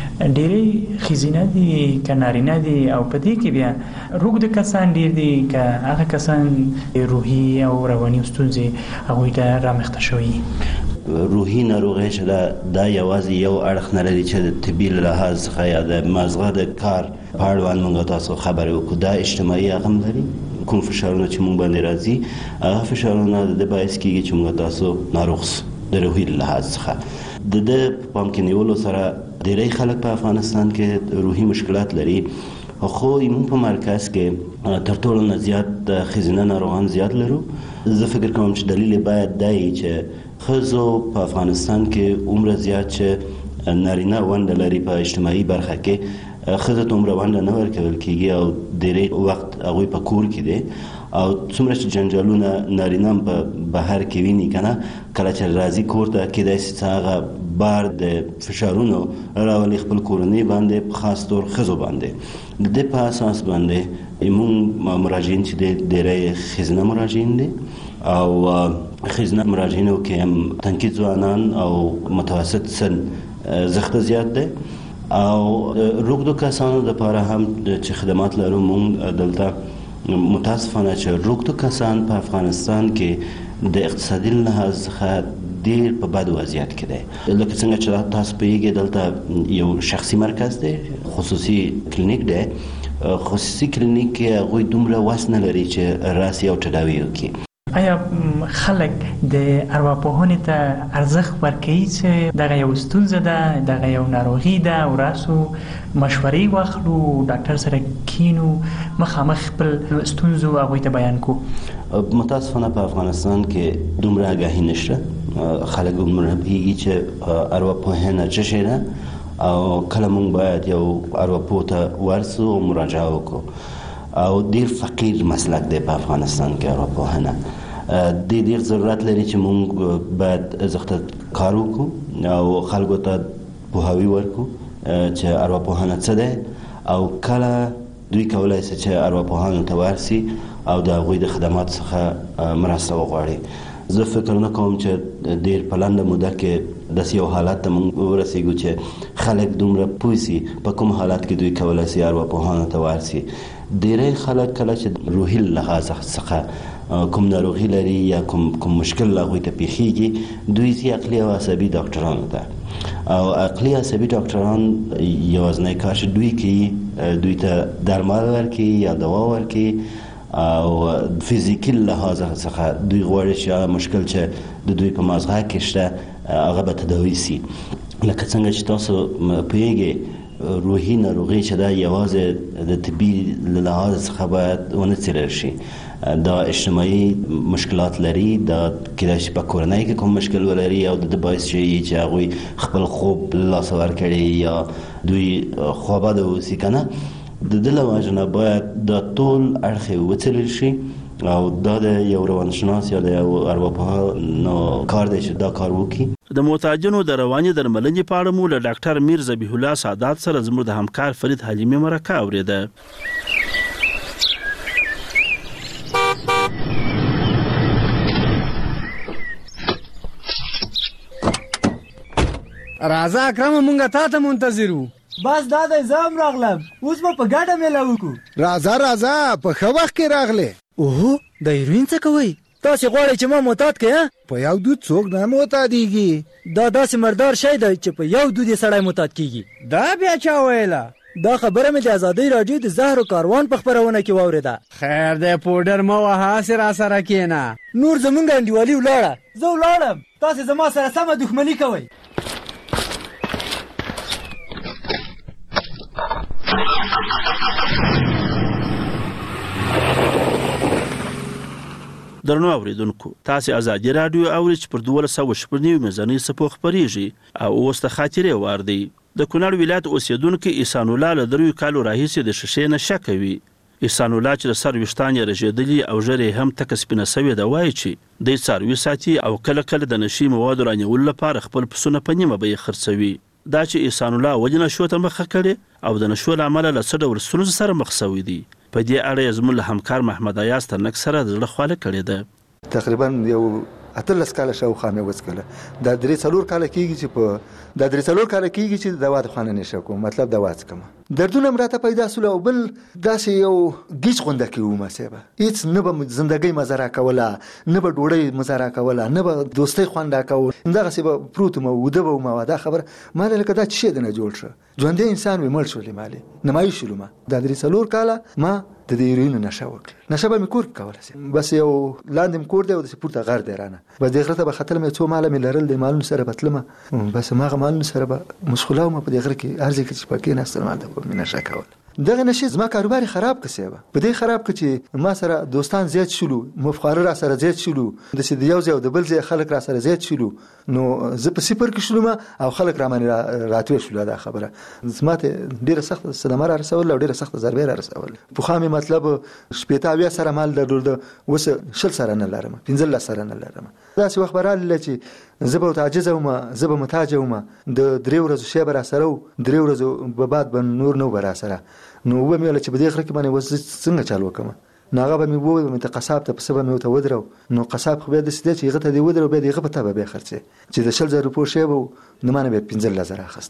ډېرې ښځینه دي که نارینه دي او په دې کې بیا روږد کسان ډېر دي که هغه کسان روحي او رواني ستونزې هغوی ته رامخته شوي؟ روحي ناروغۍ چې دا دا یوازې یو اړخ نه لري چې د طبي له لحاظ څخه یا د مازغه د کار په اړوند موږ تاسو خبرې وکړو. دا اجتماعي هغه هم لري. کوم فشارونه چې موږ باندې راځي هغه فشارونه د باعث کېږي چې موږ تاسو ناروغ سو د روحي لحاظ څخه. د ده په پام کې نیولو سره ډېری خلک په افغانستان کې روحي مشکلات لري، خو موږ په مرکز کې تر ټولو نه زیات د ښځینه ناروغان زیات لرو. زه فکر کوم چې دلیل باید دا وي چې ښځو په افغانستان کې عمره زیات چې نارینه ونډه لري په اجتماعي برخه کې، ښځو ته عمره ونډه نه ورکول کېږي او ډېری وخت هغوی په کور کې دی او څومره چې جنجالونه نارینه هم په بهر کې ویني که نه، کله چې راځي کور ته کېدای شي چې هغه بار د فشارونو راولي خپل کورنۍ باندې، په خاص طور ښځو باندې. د دې په اساس باندې موږ مراجعین چې دی ډېری ښځینه مراجعین دي او ښځینه مراجعینو کې هم تنکي ځوانان او متوسط سن زښته زیات دی او روغدو کسانو لپاره هم چې خدمات لرو مونږ دلته متاسفانه چې روغدو کسان په افغانستان کې د اقتصادي لحاظ څخه ډیر په بد وضعیت کې دی. لکه څنګه چې تاسو پوهیږئ دلته یو شخصي مرکز دی، خصوصي کلینیک دی. خصوصي کلینیک کې هغوی دومره وس نه لري چې راسي او تداوی وکړي. آیا خلک د ارواپوهنې ته ارزښت ورکوي چې دغه یو ستونزه ده، دغه یو ناروغي ده او راسو مشورې واخلو، ډاکټر سره کینو، مخامخ خپل ستونزو هغوی ته بیان کو؟ متاسفانه په افغانستان کې دومره آګاهي نشته. خلک دومره پوهېږي چې ارواپوهنه څه شی ده او کله موږ باید یو ارواپوه ته ورسو او مراجعه وکړو. او ډیر فقیر مسلک دی په افغانستان کې ارواپوهنه. د ډیر ضرورت لري چې موږ باید زغته کار وکړو او خلکو ته پوهاوی ورکړو چې ارواپوهنه څه ده او کله دوی کولای شي چې ارواپوهانو ته ورسي او د هغوی د خدمات څخه مرسته وغواړي. زه فکر نه کوم چې ډیر په لنډه موده کې داسې یو حالت ته موږ ورسېږو چې خلک دومره پوه سي په کوم حالت کې دوی کولی سي ارواپوهانو ته ورسي. ډیری خلک کله چې روحي لحاظ څخه کوم ناروغي لري یا کوم کوم مشکل هغوی ته پیښیږي دوی ځي عقلي او عصبي ډاکټرانو ته او عقلي عصبي ډاکټران یوازینی کار چې دوی کوي دوی ته درمل ورکوي یا دوا ورکوي او فزیکي لحاظ څخه دوی غواړي چې مشکل چې د دوی په مازغه کې شته هغه به تداوي سي. لکه څنګه چې تاسو پوهیږئ روحي ناروغي چې دا یوازې د طبي لحاظ څخه باید ونه څیړل شي. دا اجتماعي مشکلات لري، دا کېدای شي په کورنۍ کې کوم مشکل ولري او د باعث شي چې هغوی خپل خوب له لاسه ورکړي یا دوی خواباده اوسي که نه. د دې له وجې نه باید دا ټول اړخې وڅېړل شي او دا د یو روانشناس یا د یو ارواپوه کار دی چې دا کار وکړي. د محتاجانو د رواني درملنې په اړه مو له ډاکټر میر ذبیح الله سادات سره زموږ د همکار فرید حلیمي مرکه اورېده. راځه اکرم مونږه تا ته منتظر وو. بس دا د زم راغلم، اوس به په ګډه میله وکړو. راځه راځه په ښه وخت کې راغلې. اوهو د هیروین څه کوئ؟ تاسې غواړئ چې ما معتاد کړئ؟ په یو دود څوک نه معتادېږي. دا داسې مردار شی دی چې په یو دود یې سړی معتاد کېږي. دا بیا چا ویله؟ دا خبره مې د ازادۍ راډیو د زهرو کاروان په خپرونه کې واورېده. خیر دی پوډر مه وهه، هسې راسره کښېنه. نور زمونږ انډیوالي ولاړه، زه ولاړم، تاسې زما سره سمه دښمني کوئ. درنو اوریدونکو، تاسې ازادي راډیو اورئ چې پر دولس سوه شپږ نوي میزانۍ څپو خپرېږي او اوس د خاطرې وار دی. د کونړ ولایت اوسېدونکی احسان الله له دریو کالو راهیسې د شیشې نشه کوي. احسان الله چې د سر ویښتان یې رژېدلي او ژر یې هم تکه سپینه سوې ده وایي چې دی څاروي ساتي او کله کله د نشي موادو رانیولو لپاره خپل پسونه په نیمه بیه خرڅوي. دا چې احسان الله ولې نشو ته مخه کړې او د نشو له امله له څه ډول ستونزو سره مخ شوی دی، په دې اړه یې زموږ له همکار محمد ایاز ترنک سره د زړه خواله کړې ده. تقریبا یو اتلس کاله شاوخوا مې وڅکله. دا درې څلور کاله کېږي چې په دا درې څلور کاله کېږي چې دوا د خانه نشه کوم، مطلب دوا څکم. دردونه مې راته پیدا سول او بل داسې یو ګیچ غونډه کې وم صاحب. هېڅ نه به زندګۍ مزه راکوله، نه به ډوډۍ مزه راکوله، نه به دوستۍ خوند راکول. همدغسې به پروت وم، وده به وم. دا خبره ما لکه دا څه شی دی نه جوړ شه، ژوندی انسان وي مړ شولې مالې نمایي شولو. ما دا درې څلور کاله ما د دې هیروینو نشه وکړه. نشه به مې کور کې کوله، بس یو لاندې مې کور دی او داسې پورته غر دی رانه، بس دې غره ته به ختلم. یو څو ماله مې لرل، د مالونو سره به تلمه، بس هماغه مالونو سره به مشغوله وم په دې غره کې. هر ځای کې چې په کېناستلم هلته به مې نشه کوله. دغه نشي زما کاروبار خراب کړ صاحب. په دې خراب کړ چې ما سره دوستان زیات شولو، مفخره را سره زیات شولو، د سې د یو ځای او د بل ځای خلک را سره زیات شولو. نو زه په صفر کې شولم او خلک را باندې راتوي شول. دا خبره زما ته ډیره سخت صدمه را رسول او ډیره سخت ضربه را رسول. په خامي مطلب شپېته اویا سره مال درلود، وس شل سره نه لرم، پنځه سره نه لرم. دا څه وخت براله چې زه به تعجز وم، زه به محتاج وم. د درې ورځې شی به را سره و، درې ورځې به بعد به نور نو به را سره. نو ومې ویل چې په دې غره کې باندې وس څنګه چالو وکړم. نو هغه به مې وویل مې ته قصاب ته پسه به مې ورته ودرو. نو قصاب خو بیا داسې دی چې هغه ته دې ودرو، بیا د هغه په ته به بیا خرڅې چې د شل زره روپو شی به و، نو ما نه بیا پنځلس زره اخیسته.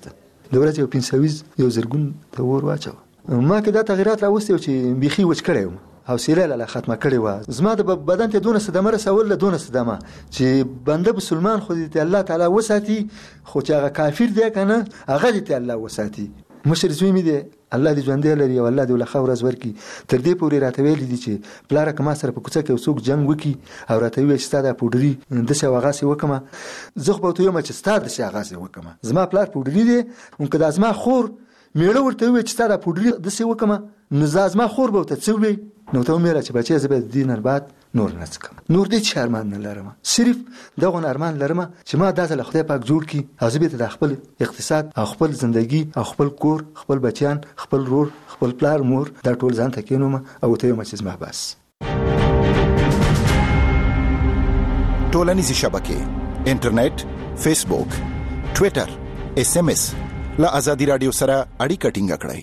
د ورځې یو پنځویز یو زرګون ته ور واچو. ما کې دا تغیرات راوستي چې بيخي وچ کړی وم، حوصله لاله ختمه کړې و. زما د بدن ته دونه صدمه رسول له دونه صدمه چې بنده مسلمان خو دې الله تعالی وساتي، خو چې هغه کافر دی کنه هغه دې الله وساتي. مشر زوی مې دی الله دې ژوندې لري او الله دې له خور ازور کی. تر دې پورې راته ویل دي چې پلار کما سره په کوڅه کې وسوک جنگ وکي او راته ویل چې ستاده پودري د څه واغاسي وکما زه خو ته یو مچ ستاده څه واغاسي وکما. زما پلار پودري دی اونکه د ازما خور میړه ورته ویل چې ستاده پودري د څه وکما نو زازما خور به ته څه وی نو ته مې را چې بچي زه به دینر بعد نور نه څکم. نور دې چې ارمان نه لرم، صرف دغه ارمان لرم چې ما داسې خدای پاک جوړ کی او زه به د خپل اقتصاد او خپل ژوندۍ او خپل کور، خپل بچیان، خپل رور، خپل پلار، مور دا ټول ځان ته کینوم او ته یو مچ زما بس. ټولنیزې شبکې، انټرنیټ، فیسبوک، ټوئیټر، اس ام اس له ازادي رادیو سره اړیکه ټینګه کړئ.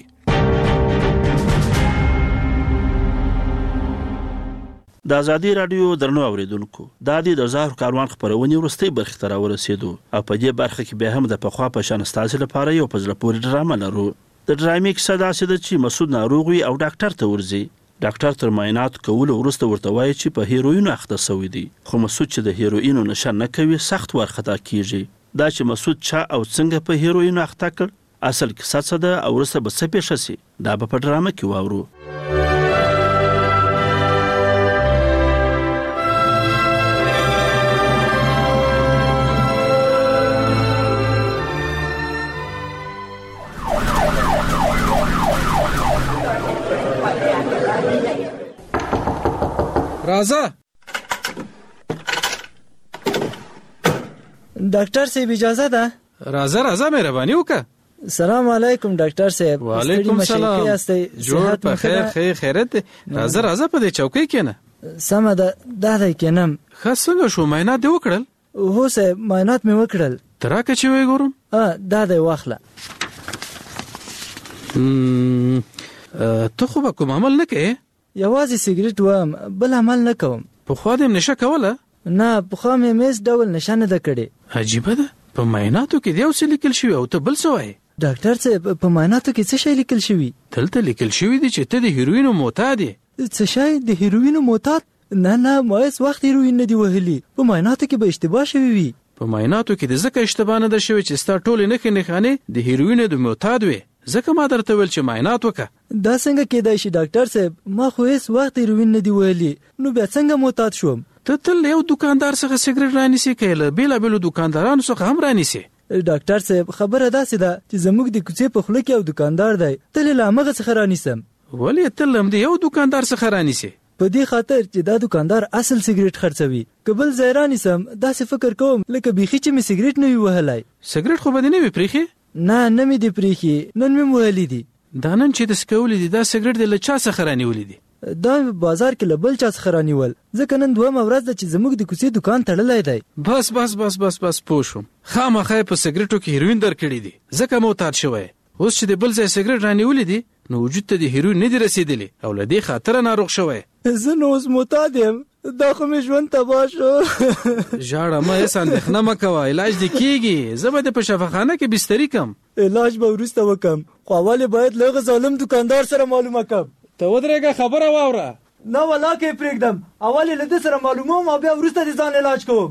د ازادي رادیو درنو اوریدونکو، دا د زهر کاروان خبرونه ورستۍ برخه ته راورسېدو او په دې برخه کې به هم د پخوا په شان ستاسو لپاره یو پزله پورې ډرامه لرو. د ډرامې کیسه داسې ده چې مسعود ناروغ وي او ډاکټر ته ورځي. ډاکټر تر معاینات کولو وروسته ورته وایي چې په هیروین اخته شوی دی، خو مسعود چې د هیروین نشه نه کوي سخت ورخطا کیږي. دا چې مسعود چا او څنګه په هیروین اخته کړ اصل کیسه څه ده او وروسته به څه پیښ شي دا به په ډرامه کې واورو. راځه ډاکټر صاحب اجازه ده؟ راځه راځه مهرباني وکړه. سلام علیکم ډاکټر صاحب. وعلیکم سلام. جوړ په خیر خیر خیرت. راځه راځه په دې چوکۍ کېنه. سمه ده دا دی کېنم. ښه څنګه شو معاینات دې وکړل؟ هو صاحب معاینات مې وکړل. تراکه چې وې ګورم. اه دا دی واخله. ته خو به کوم عمل نه کوې؟ یوازې سیګریټ وم، بل عمل نه کوم. پخوا دې نشه کوله؟ نه پخوا مې میز ډول نشه نه ده کړې. عجیبه ده، په معایناتو کې دې یو څه لیکل شوي او ته بل څه وایې؟ ډاکټر صاحب په معایناتو کې څه شی لیکل شوي؟ دلته لیکل شوي دي چې ته د هیروینو معتاد یې. څه شی د هیروینو معتاد؟ نه نه ما هیڅ وخت هیروین نه دی وهلي. په معایناتو کې به اشتباه شوي وي. په معایناتو کې د ځکه اشتباه نه ده شوې چې ستا ټولې نښې نښانې د هیروینو د معتاد وې، ځکه ما درته ویل چې معاینات وکړه. دا څنګه کېدای شي ډاکټر صاحب؟ ما خو هیڅ وخت هیروین نه دی وهلي، نو بیا څنګه معتاد شوم؟ ته تل یو دکاندار څخه سیګریټ رانیسې که له بېلابېلو دکاندارانو څخه هم رانیسې؟ ډاکټر صاحب خبره داسې ده چې زموږ د کوڅې په خوله کې یو دکاندار دی، تل یې له همغه څخه رانیسم. ولې تل هم د یو دکاندار څخه رانیسې؟ په دې خاطر چې دا دکاندار اصل سیګریټ خرڅوي. که بل ځای رانیسم داسې فکر کوم لکه بیخي چې مې سیګریټ نه وي وهلی. سیګریټ خو به دې نه وي پرېښې؟ نه نه مې دې پرېښې، نن مې وهلي دي. دا نن چې د سکولي دي دا سیګریټ دې له چا څخه رانیولي دي؟ دا بازار کې له بل چا څخه رانیول، ځکه نن دویمه ورځ ده چې زموږ د کوڅې دکان تړلی دی. بس بس بس بس بس پوه شوم. خامخا یې په سیګریټو کې هیروین درکړي دي، ځکه معتاد شوی. اوس چې د بل ځای سیګریټ رانیولي دي نو وجود ته د هیروین نه دي رسېدلی او له دې خاطره ناروغ شوی. زه نو اوس معتاد یم، دا خو مې ژوند تباه شو. ژاړه مه، هېڅ اندېښنه مه کوه، علاج دې کېږي. زه به دې په شفاخانه کې بستري کړم. علاج به وروسته وکړم، خو اول یې باید له هغه ظالم دکاندار سره معلومه کړم. ته ودرېږه خبره واوره. نه والله کې پرېږدم، اول یې له ده سره معلوموم او بیا وروسته د ځان علاج کوم.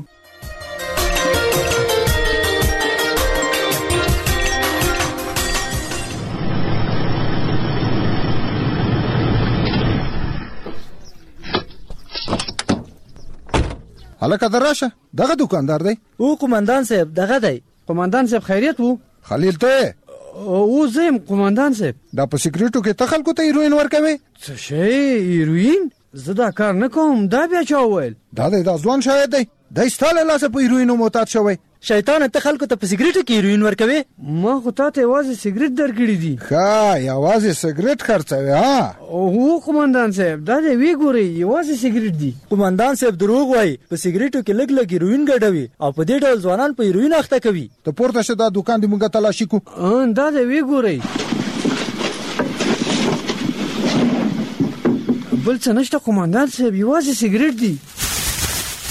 هلکه دراشه، دغه دکاندار دی؟ او قومندان صاحب دغه دی. قومندان صاحب خیریت وو؟ خلیل ته او زه یم قومندان صاحب. دا په سیګریټو کې ته خلکو ته هیروین ورکوې؟ څه شی هیروین؟ زه دا کار نه کوم. دا بیا چا وویل؟ دا دی دا ځوان شاید دی، دی ستا له لاسه په هیروینو معتاد شوی. شیطانه ته خلکو ته په سیګریټو کې هیروین ورکوې؟ ما خو تا ته یوازې سیګریټ درکړي دي. ښه یوازې سیګریټ خرڅوې؟ ها هو قومندان صاحب دا دی وی ګورئ یوازې سیګریټ دي. قومندان صاحب دروغ وایي، په سیګریټو کې لږ لږ هیروین ګډوي او په دې ډول ځوانان په هیروین اخته کوي. ته پورته شه، دا دکان دې مونږ تلاشي کو. دا دی وی ګورئ بل څه نشته قومندان صاحب، یوازې سیګریټ دي.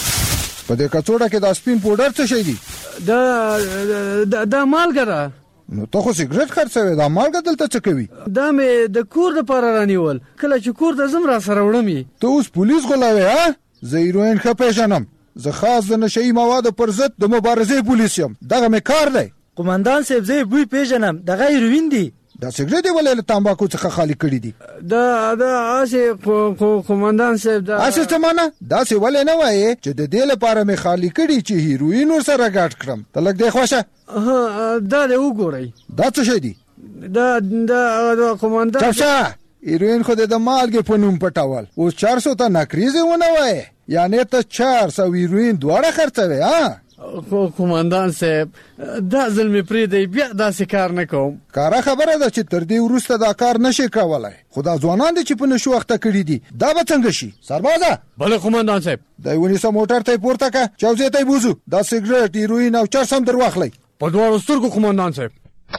په دې کڅوړه کې دا سپین پوډر څه شی دی؟ دا دا, دا مالګه ده. نو ته خو سیګریټ خرڅوي دا مالګه دلته څه کوي؟ دا مې د کور لپاره رانیول کله چې کور ته ځم را سره وړم. ته اوس پولیس غولاوې ها؟ زه هیروین ښه پیژنم. زه خاص د نشهیي موادو پر ضد د مبارزې پولیس یم. دغه مې کار دی. قومندان صاحب زه بوی پیژنم دغه هیروین دی. دا سیګریټ یې ولې له تمباکو څخه خالي کړي دي؟ دا دا اسې قومندان صاحب دا اسې څه معنا؟ داسې ولې نه وایې چې د دې لپاره مې خالي کړي چې هیروین ورسره ګډ کړم. ته لږ دې خوښه دا دې وګورئ. دا څه شی دی؟ دا دا قومندان چاپشه هیروین خو د مالګې په نوم پټول. اوس چار سو ته نکریزې ونه وایې یعنې ته چار سو هیروین دواړه خرڅوې ها؟ قومندان صاحب دا ځل مې پرېږدئ بیا داسې کار نه کوم. کاره خبره ده چې تر دې وروسته دا کار نشي کولی. خو دا ځوانان دي چې په نشو اخته کړي دي دا به څنګه شي؟ سربازه بله قومندان صاحب دی ونیسه موټر ته یې پورته کړه چوزې ته یې بوځو. دا سیګریټ هیروین او چرس هم در واخلئ په دواړو سترګو قومندان صاحب.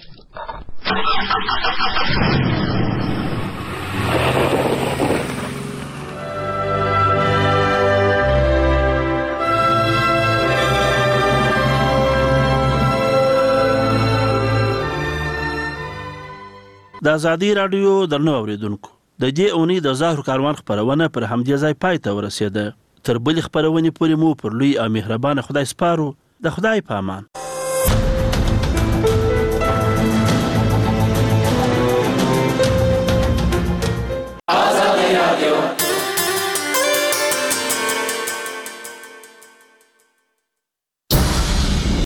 د ازادي رادیو درنو اوریدونکو د دې اونۍ د زهر کاروان خبرونه پر همدې ځای پای ته ورسېده. تر بلې خبرونې پورې مو پر لوی او مهربانه خدای سپارو. د خدای په امان. ازادي رادیو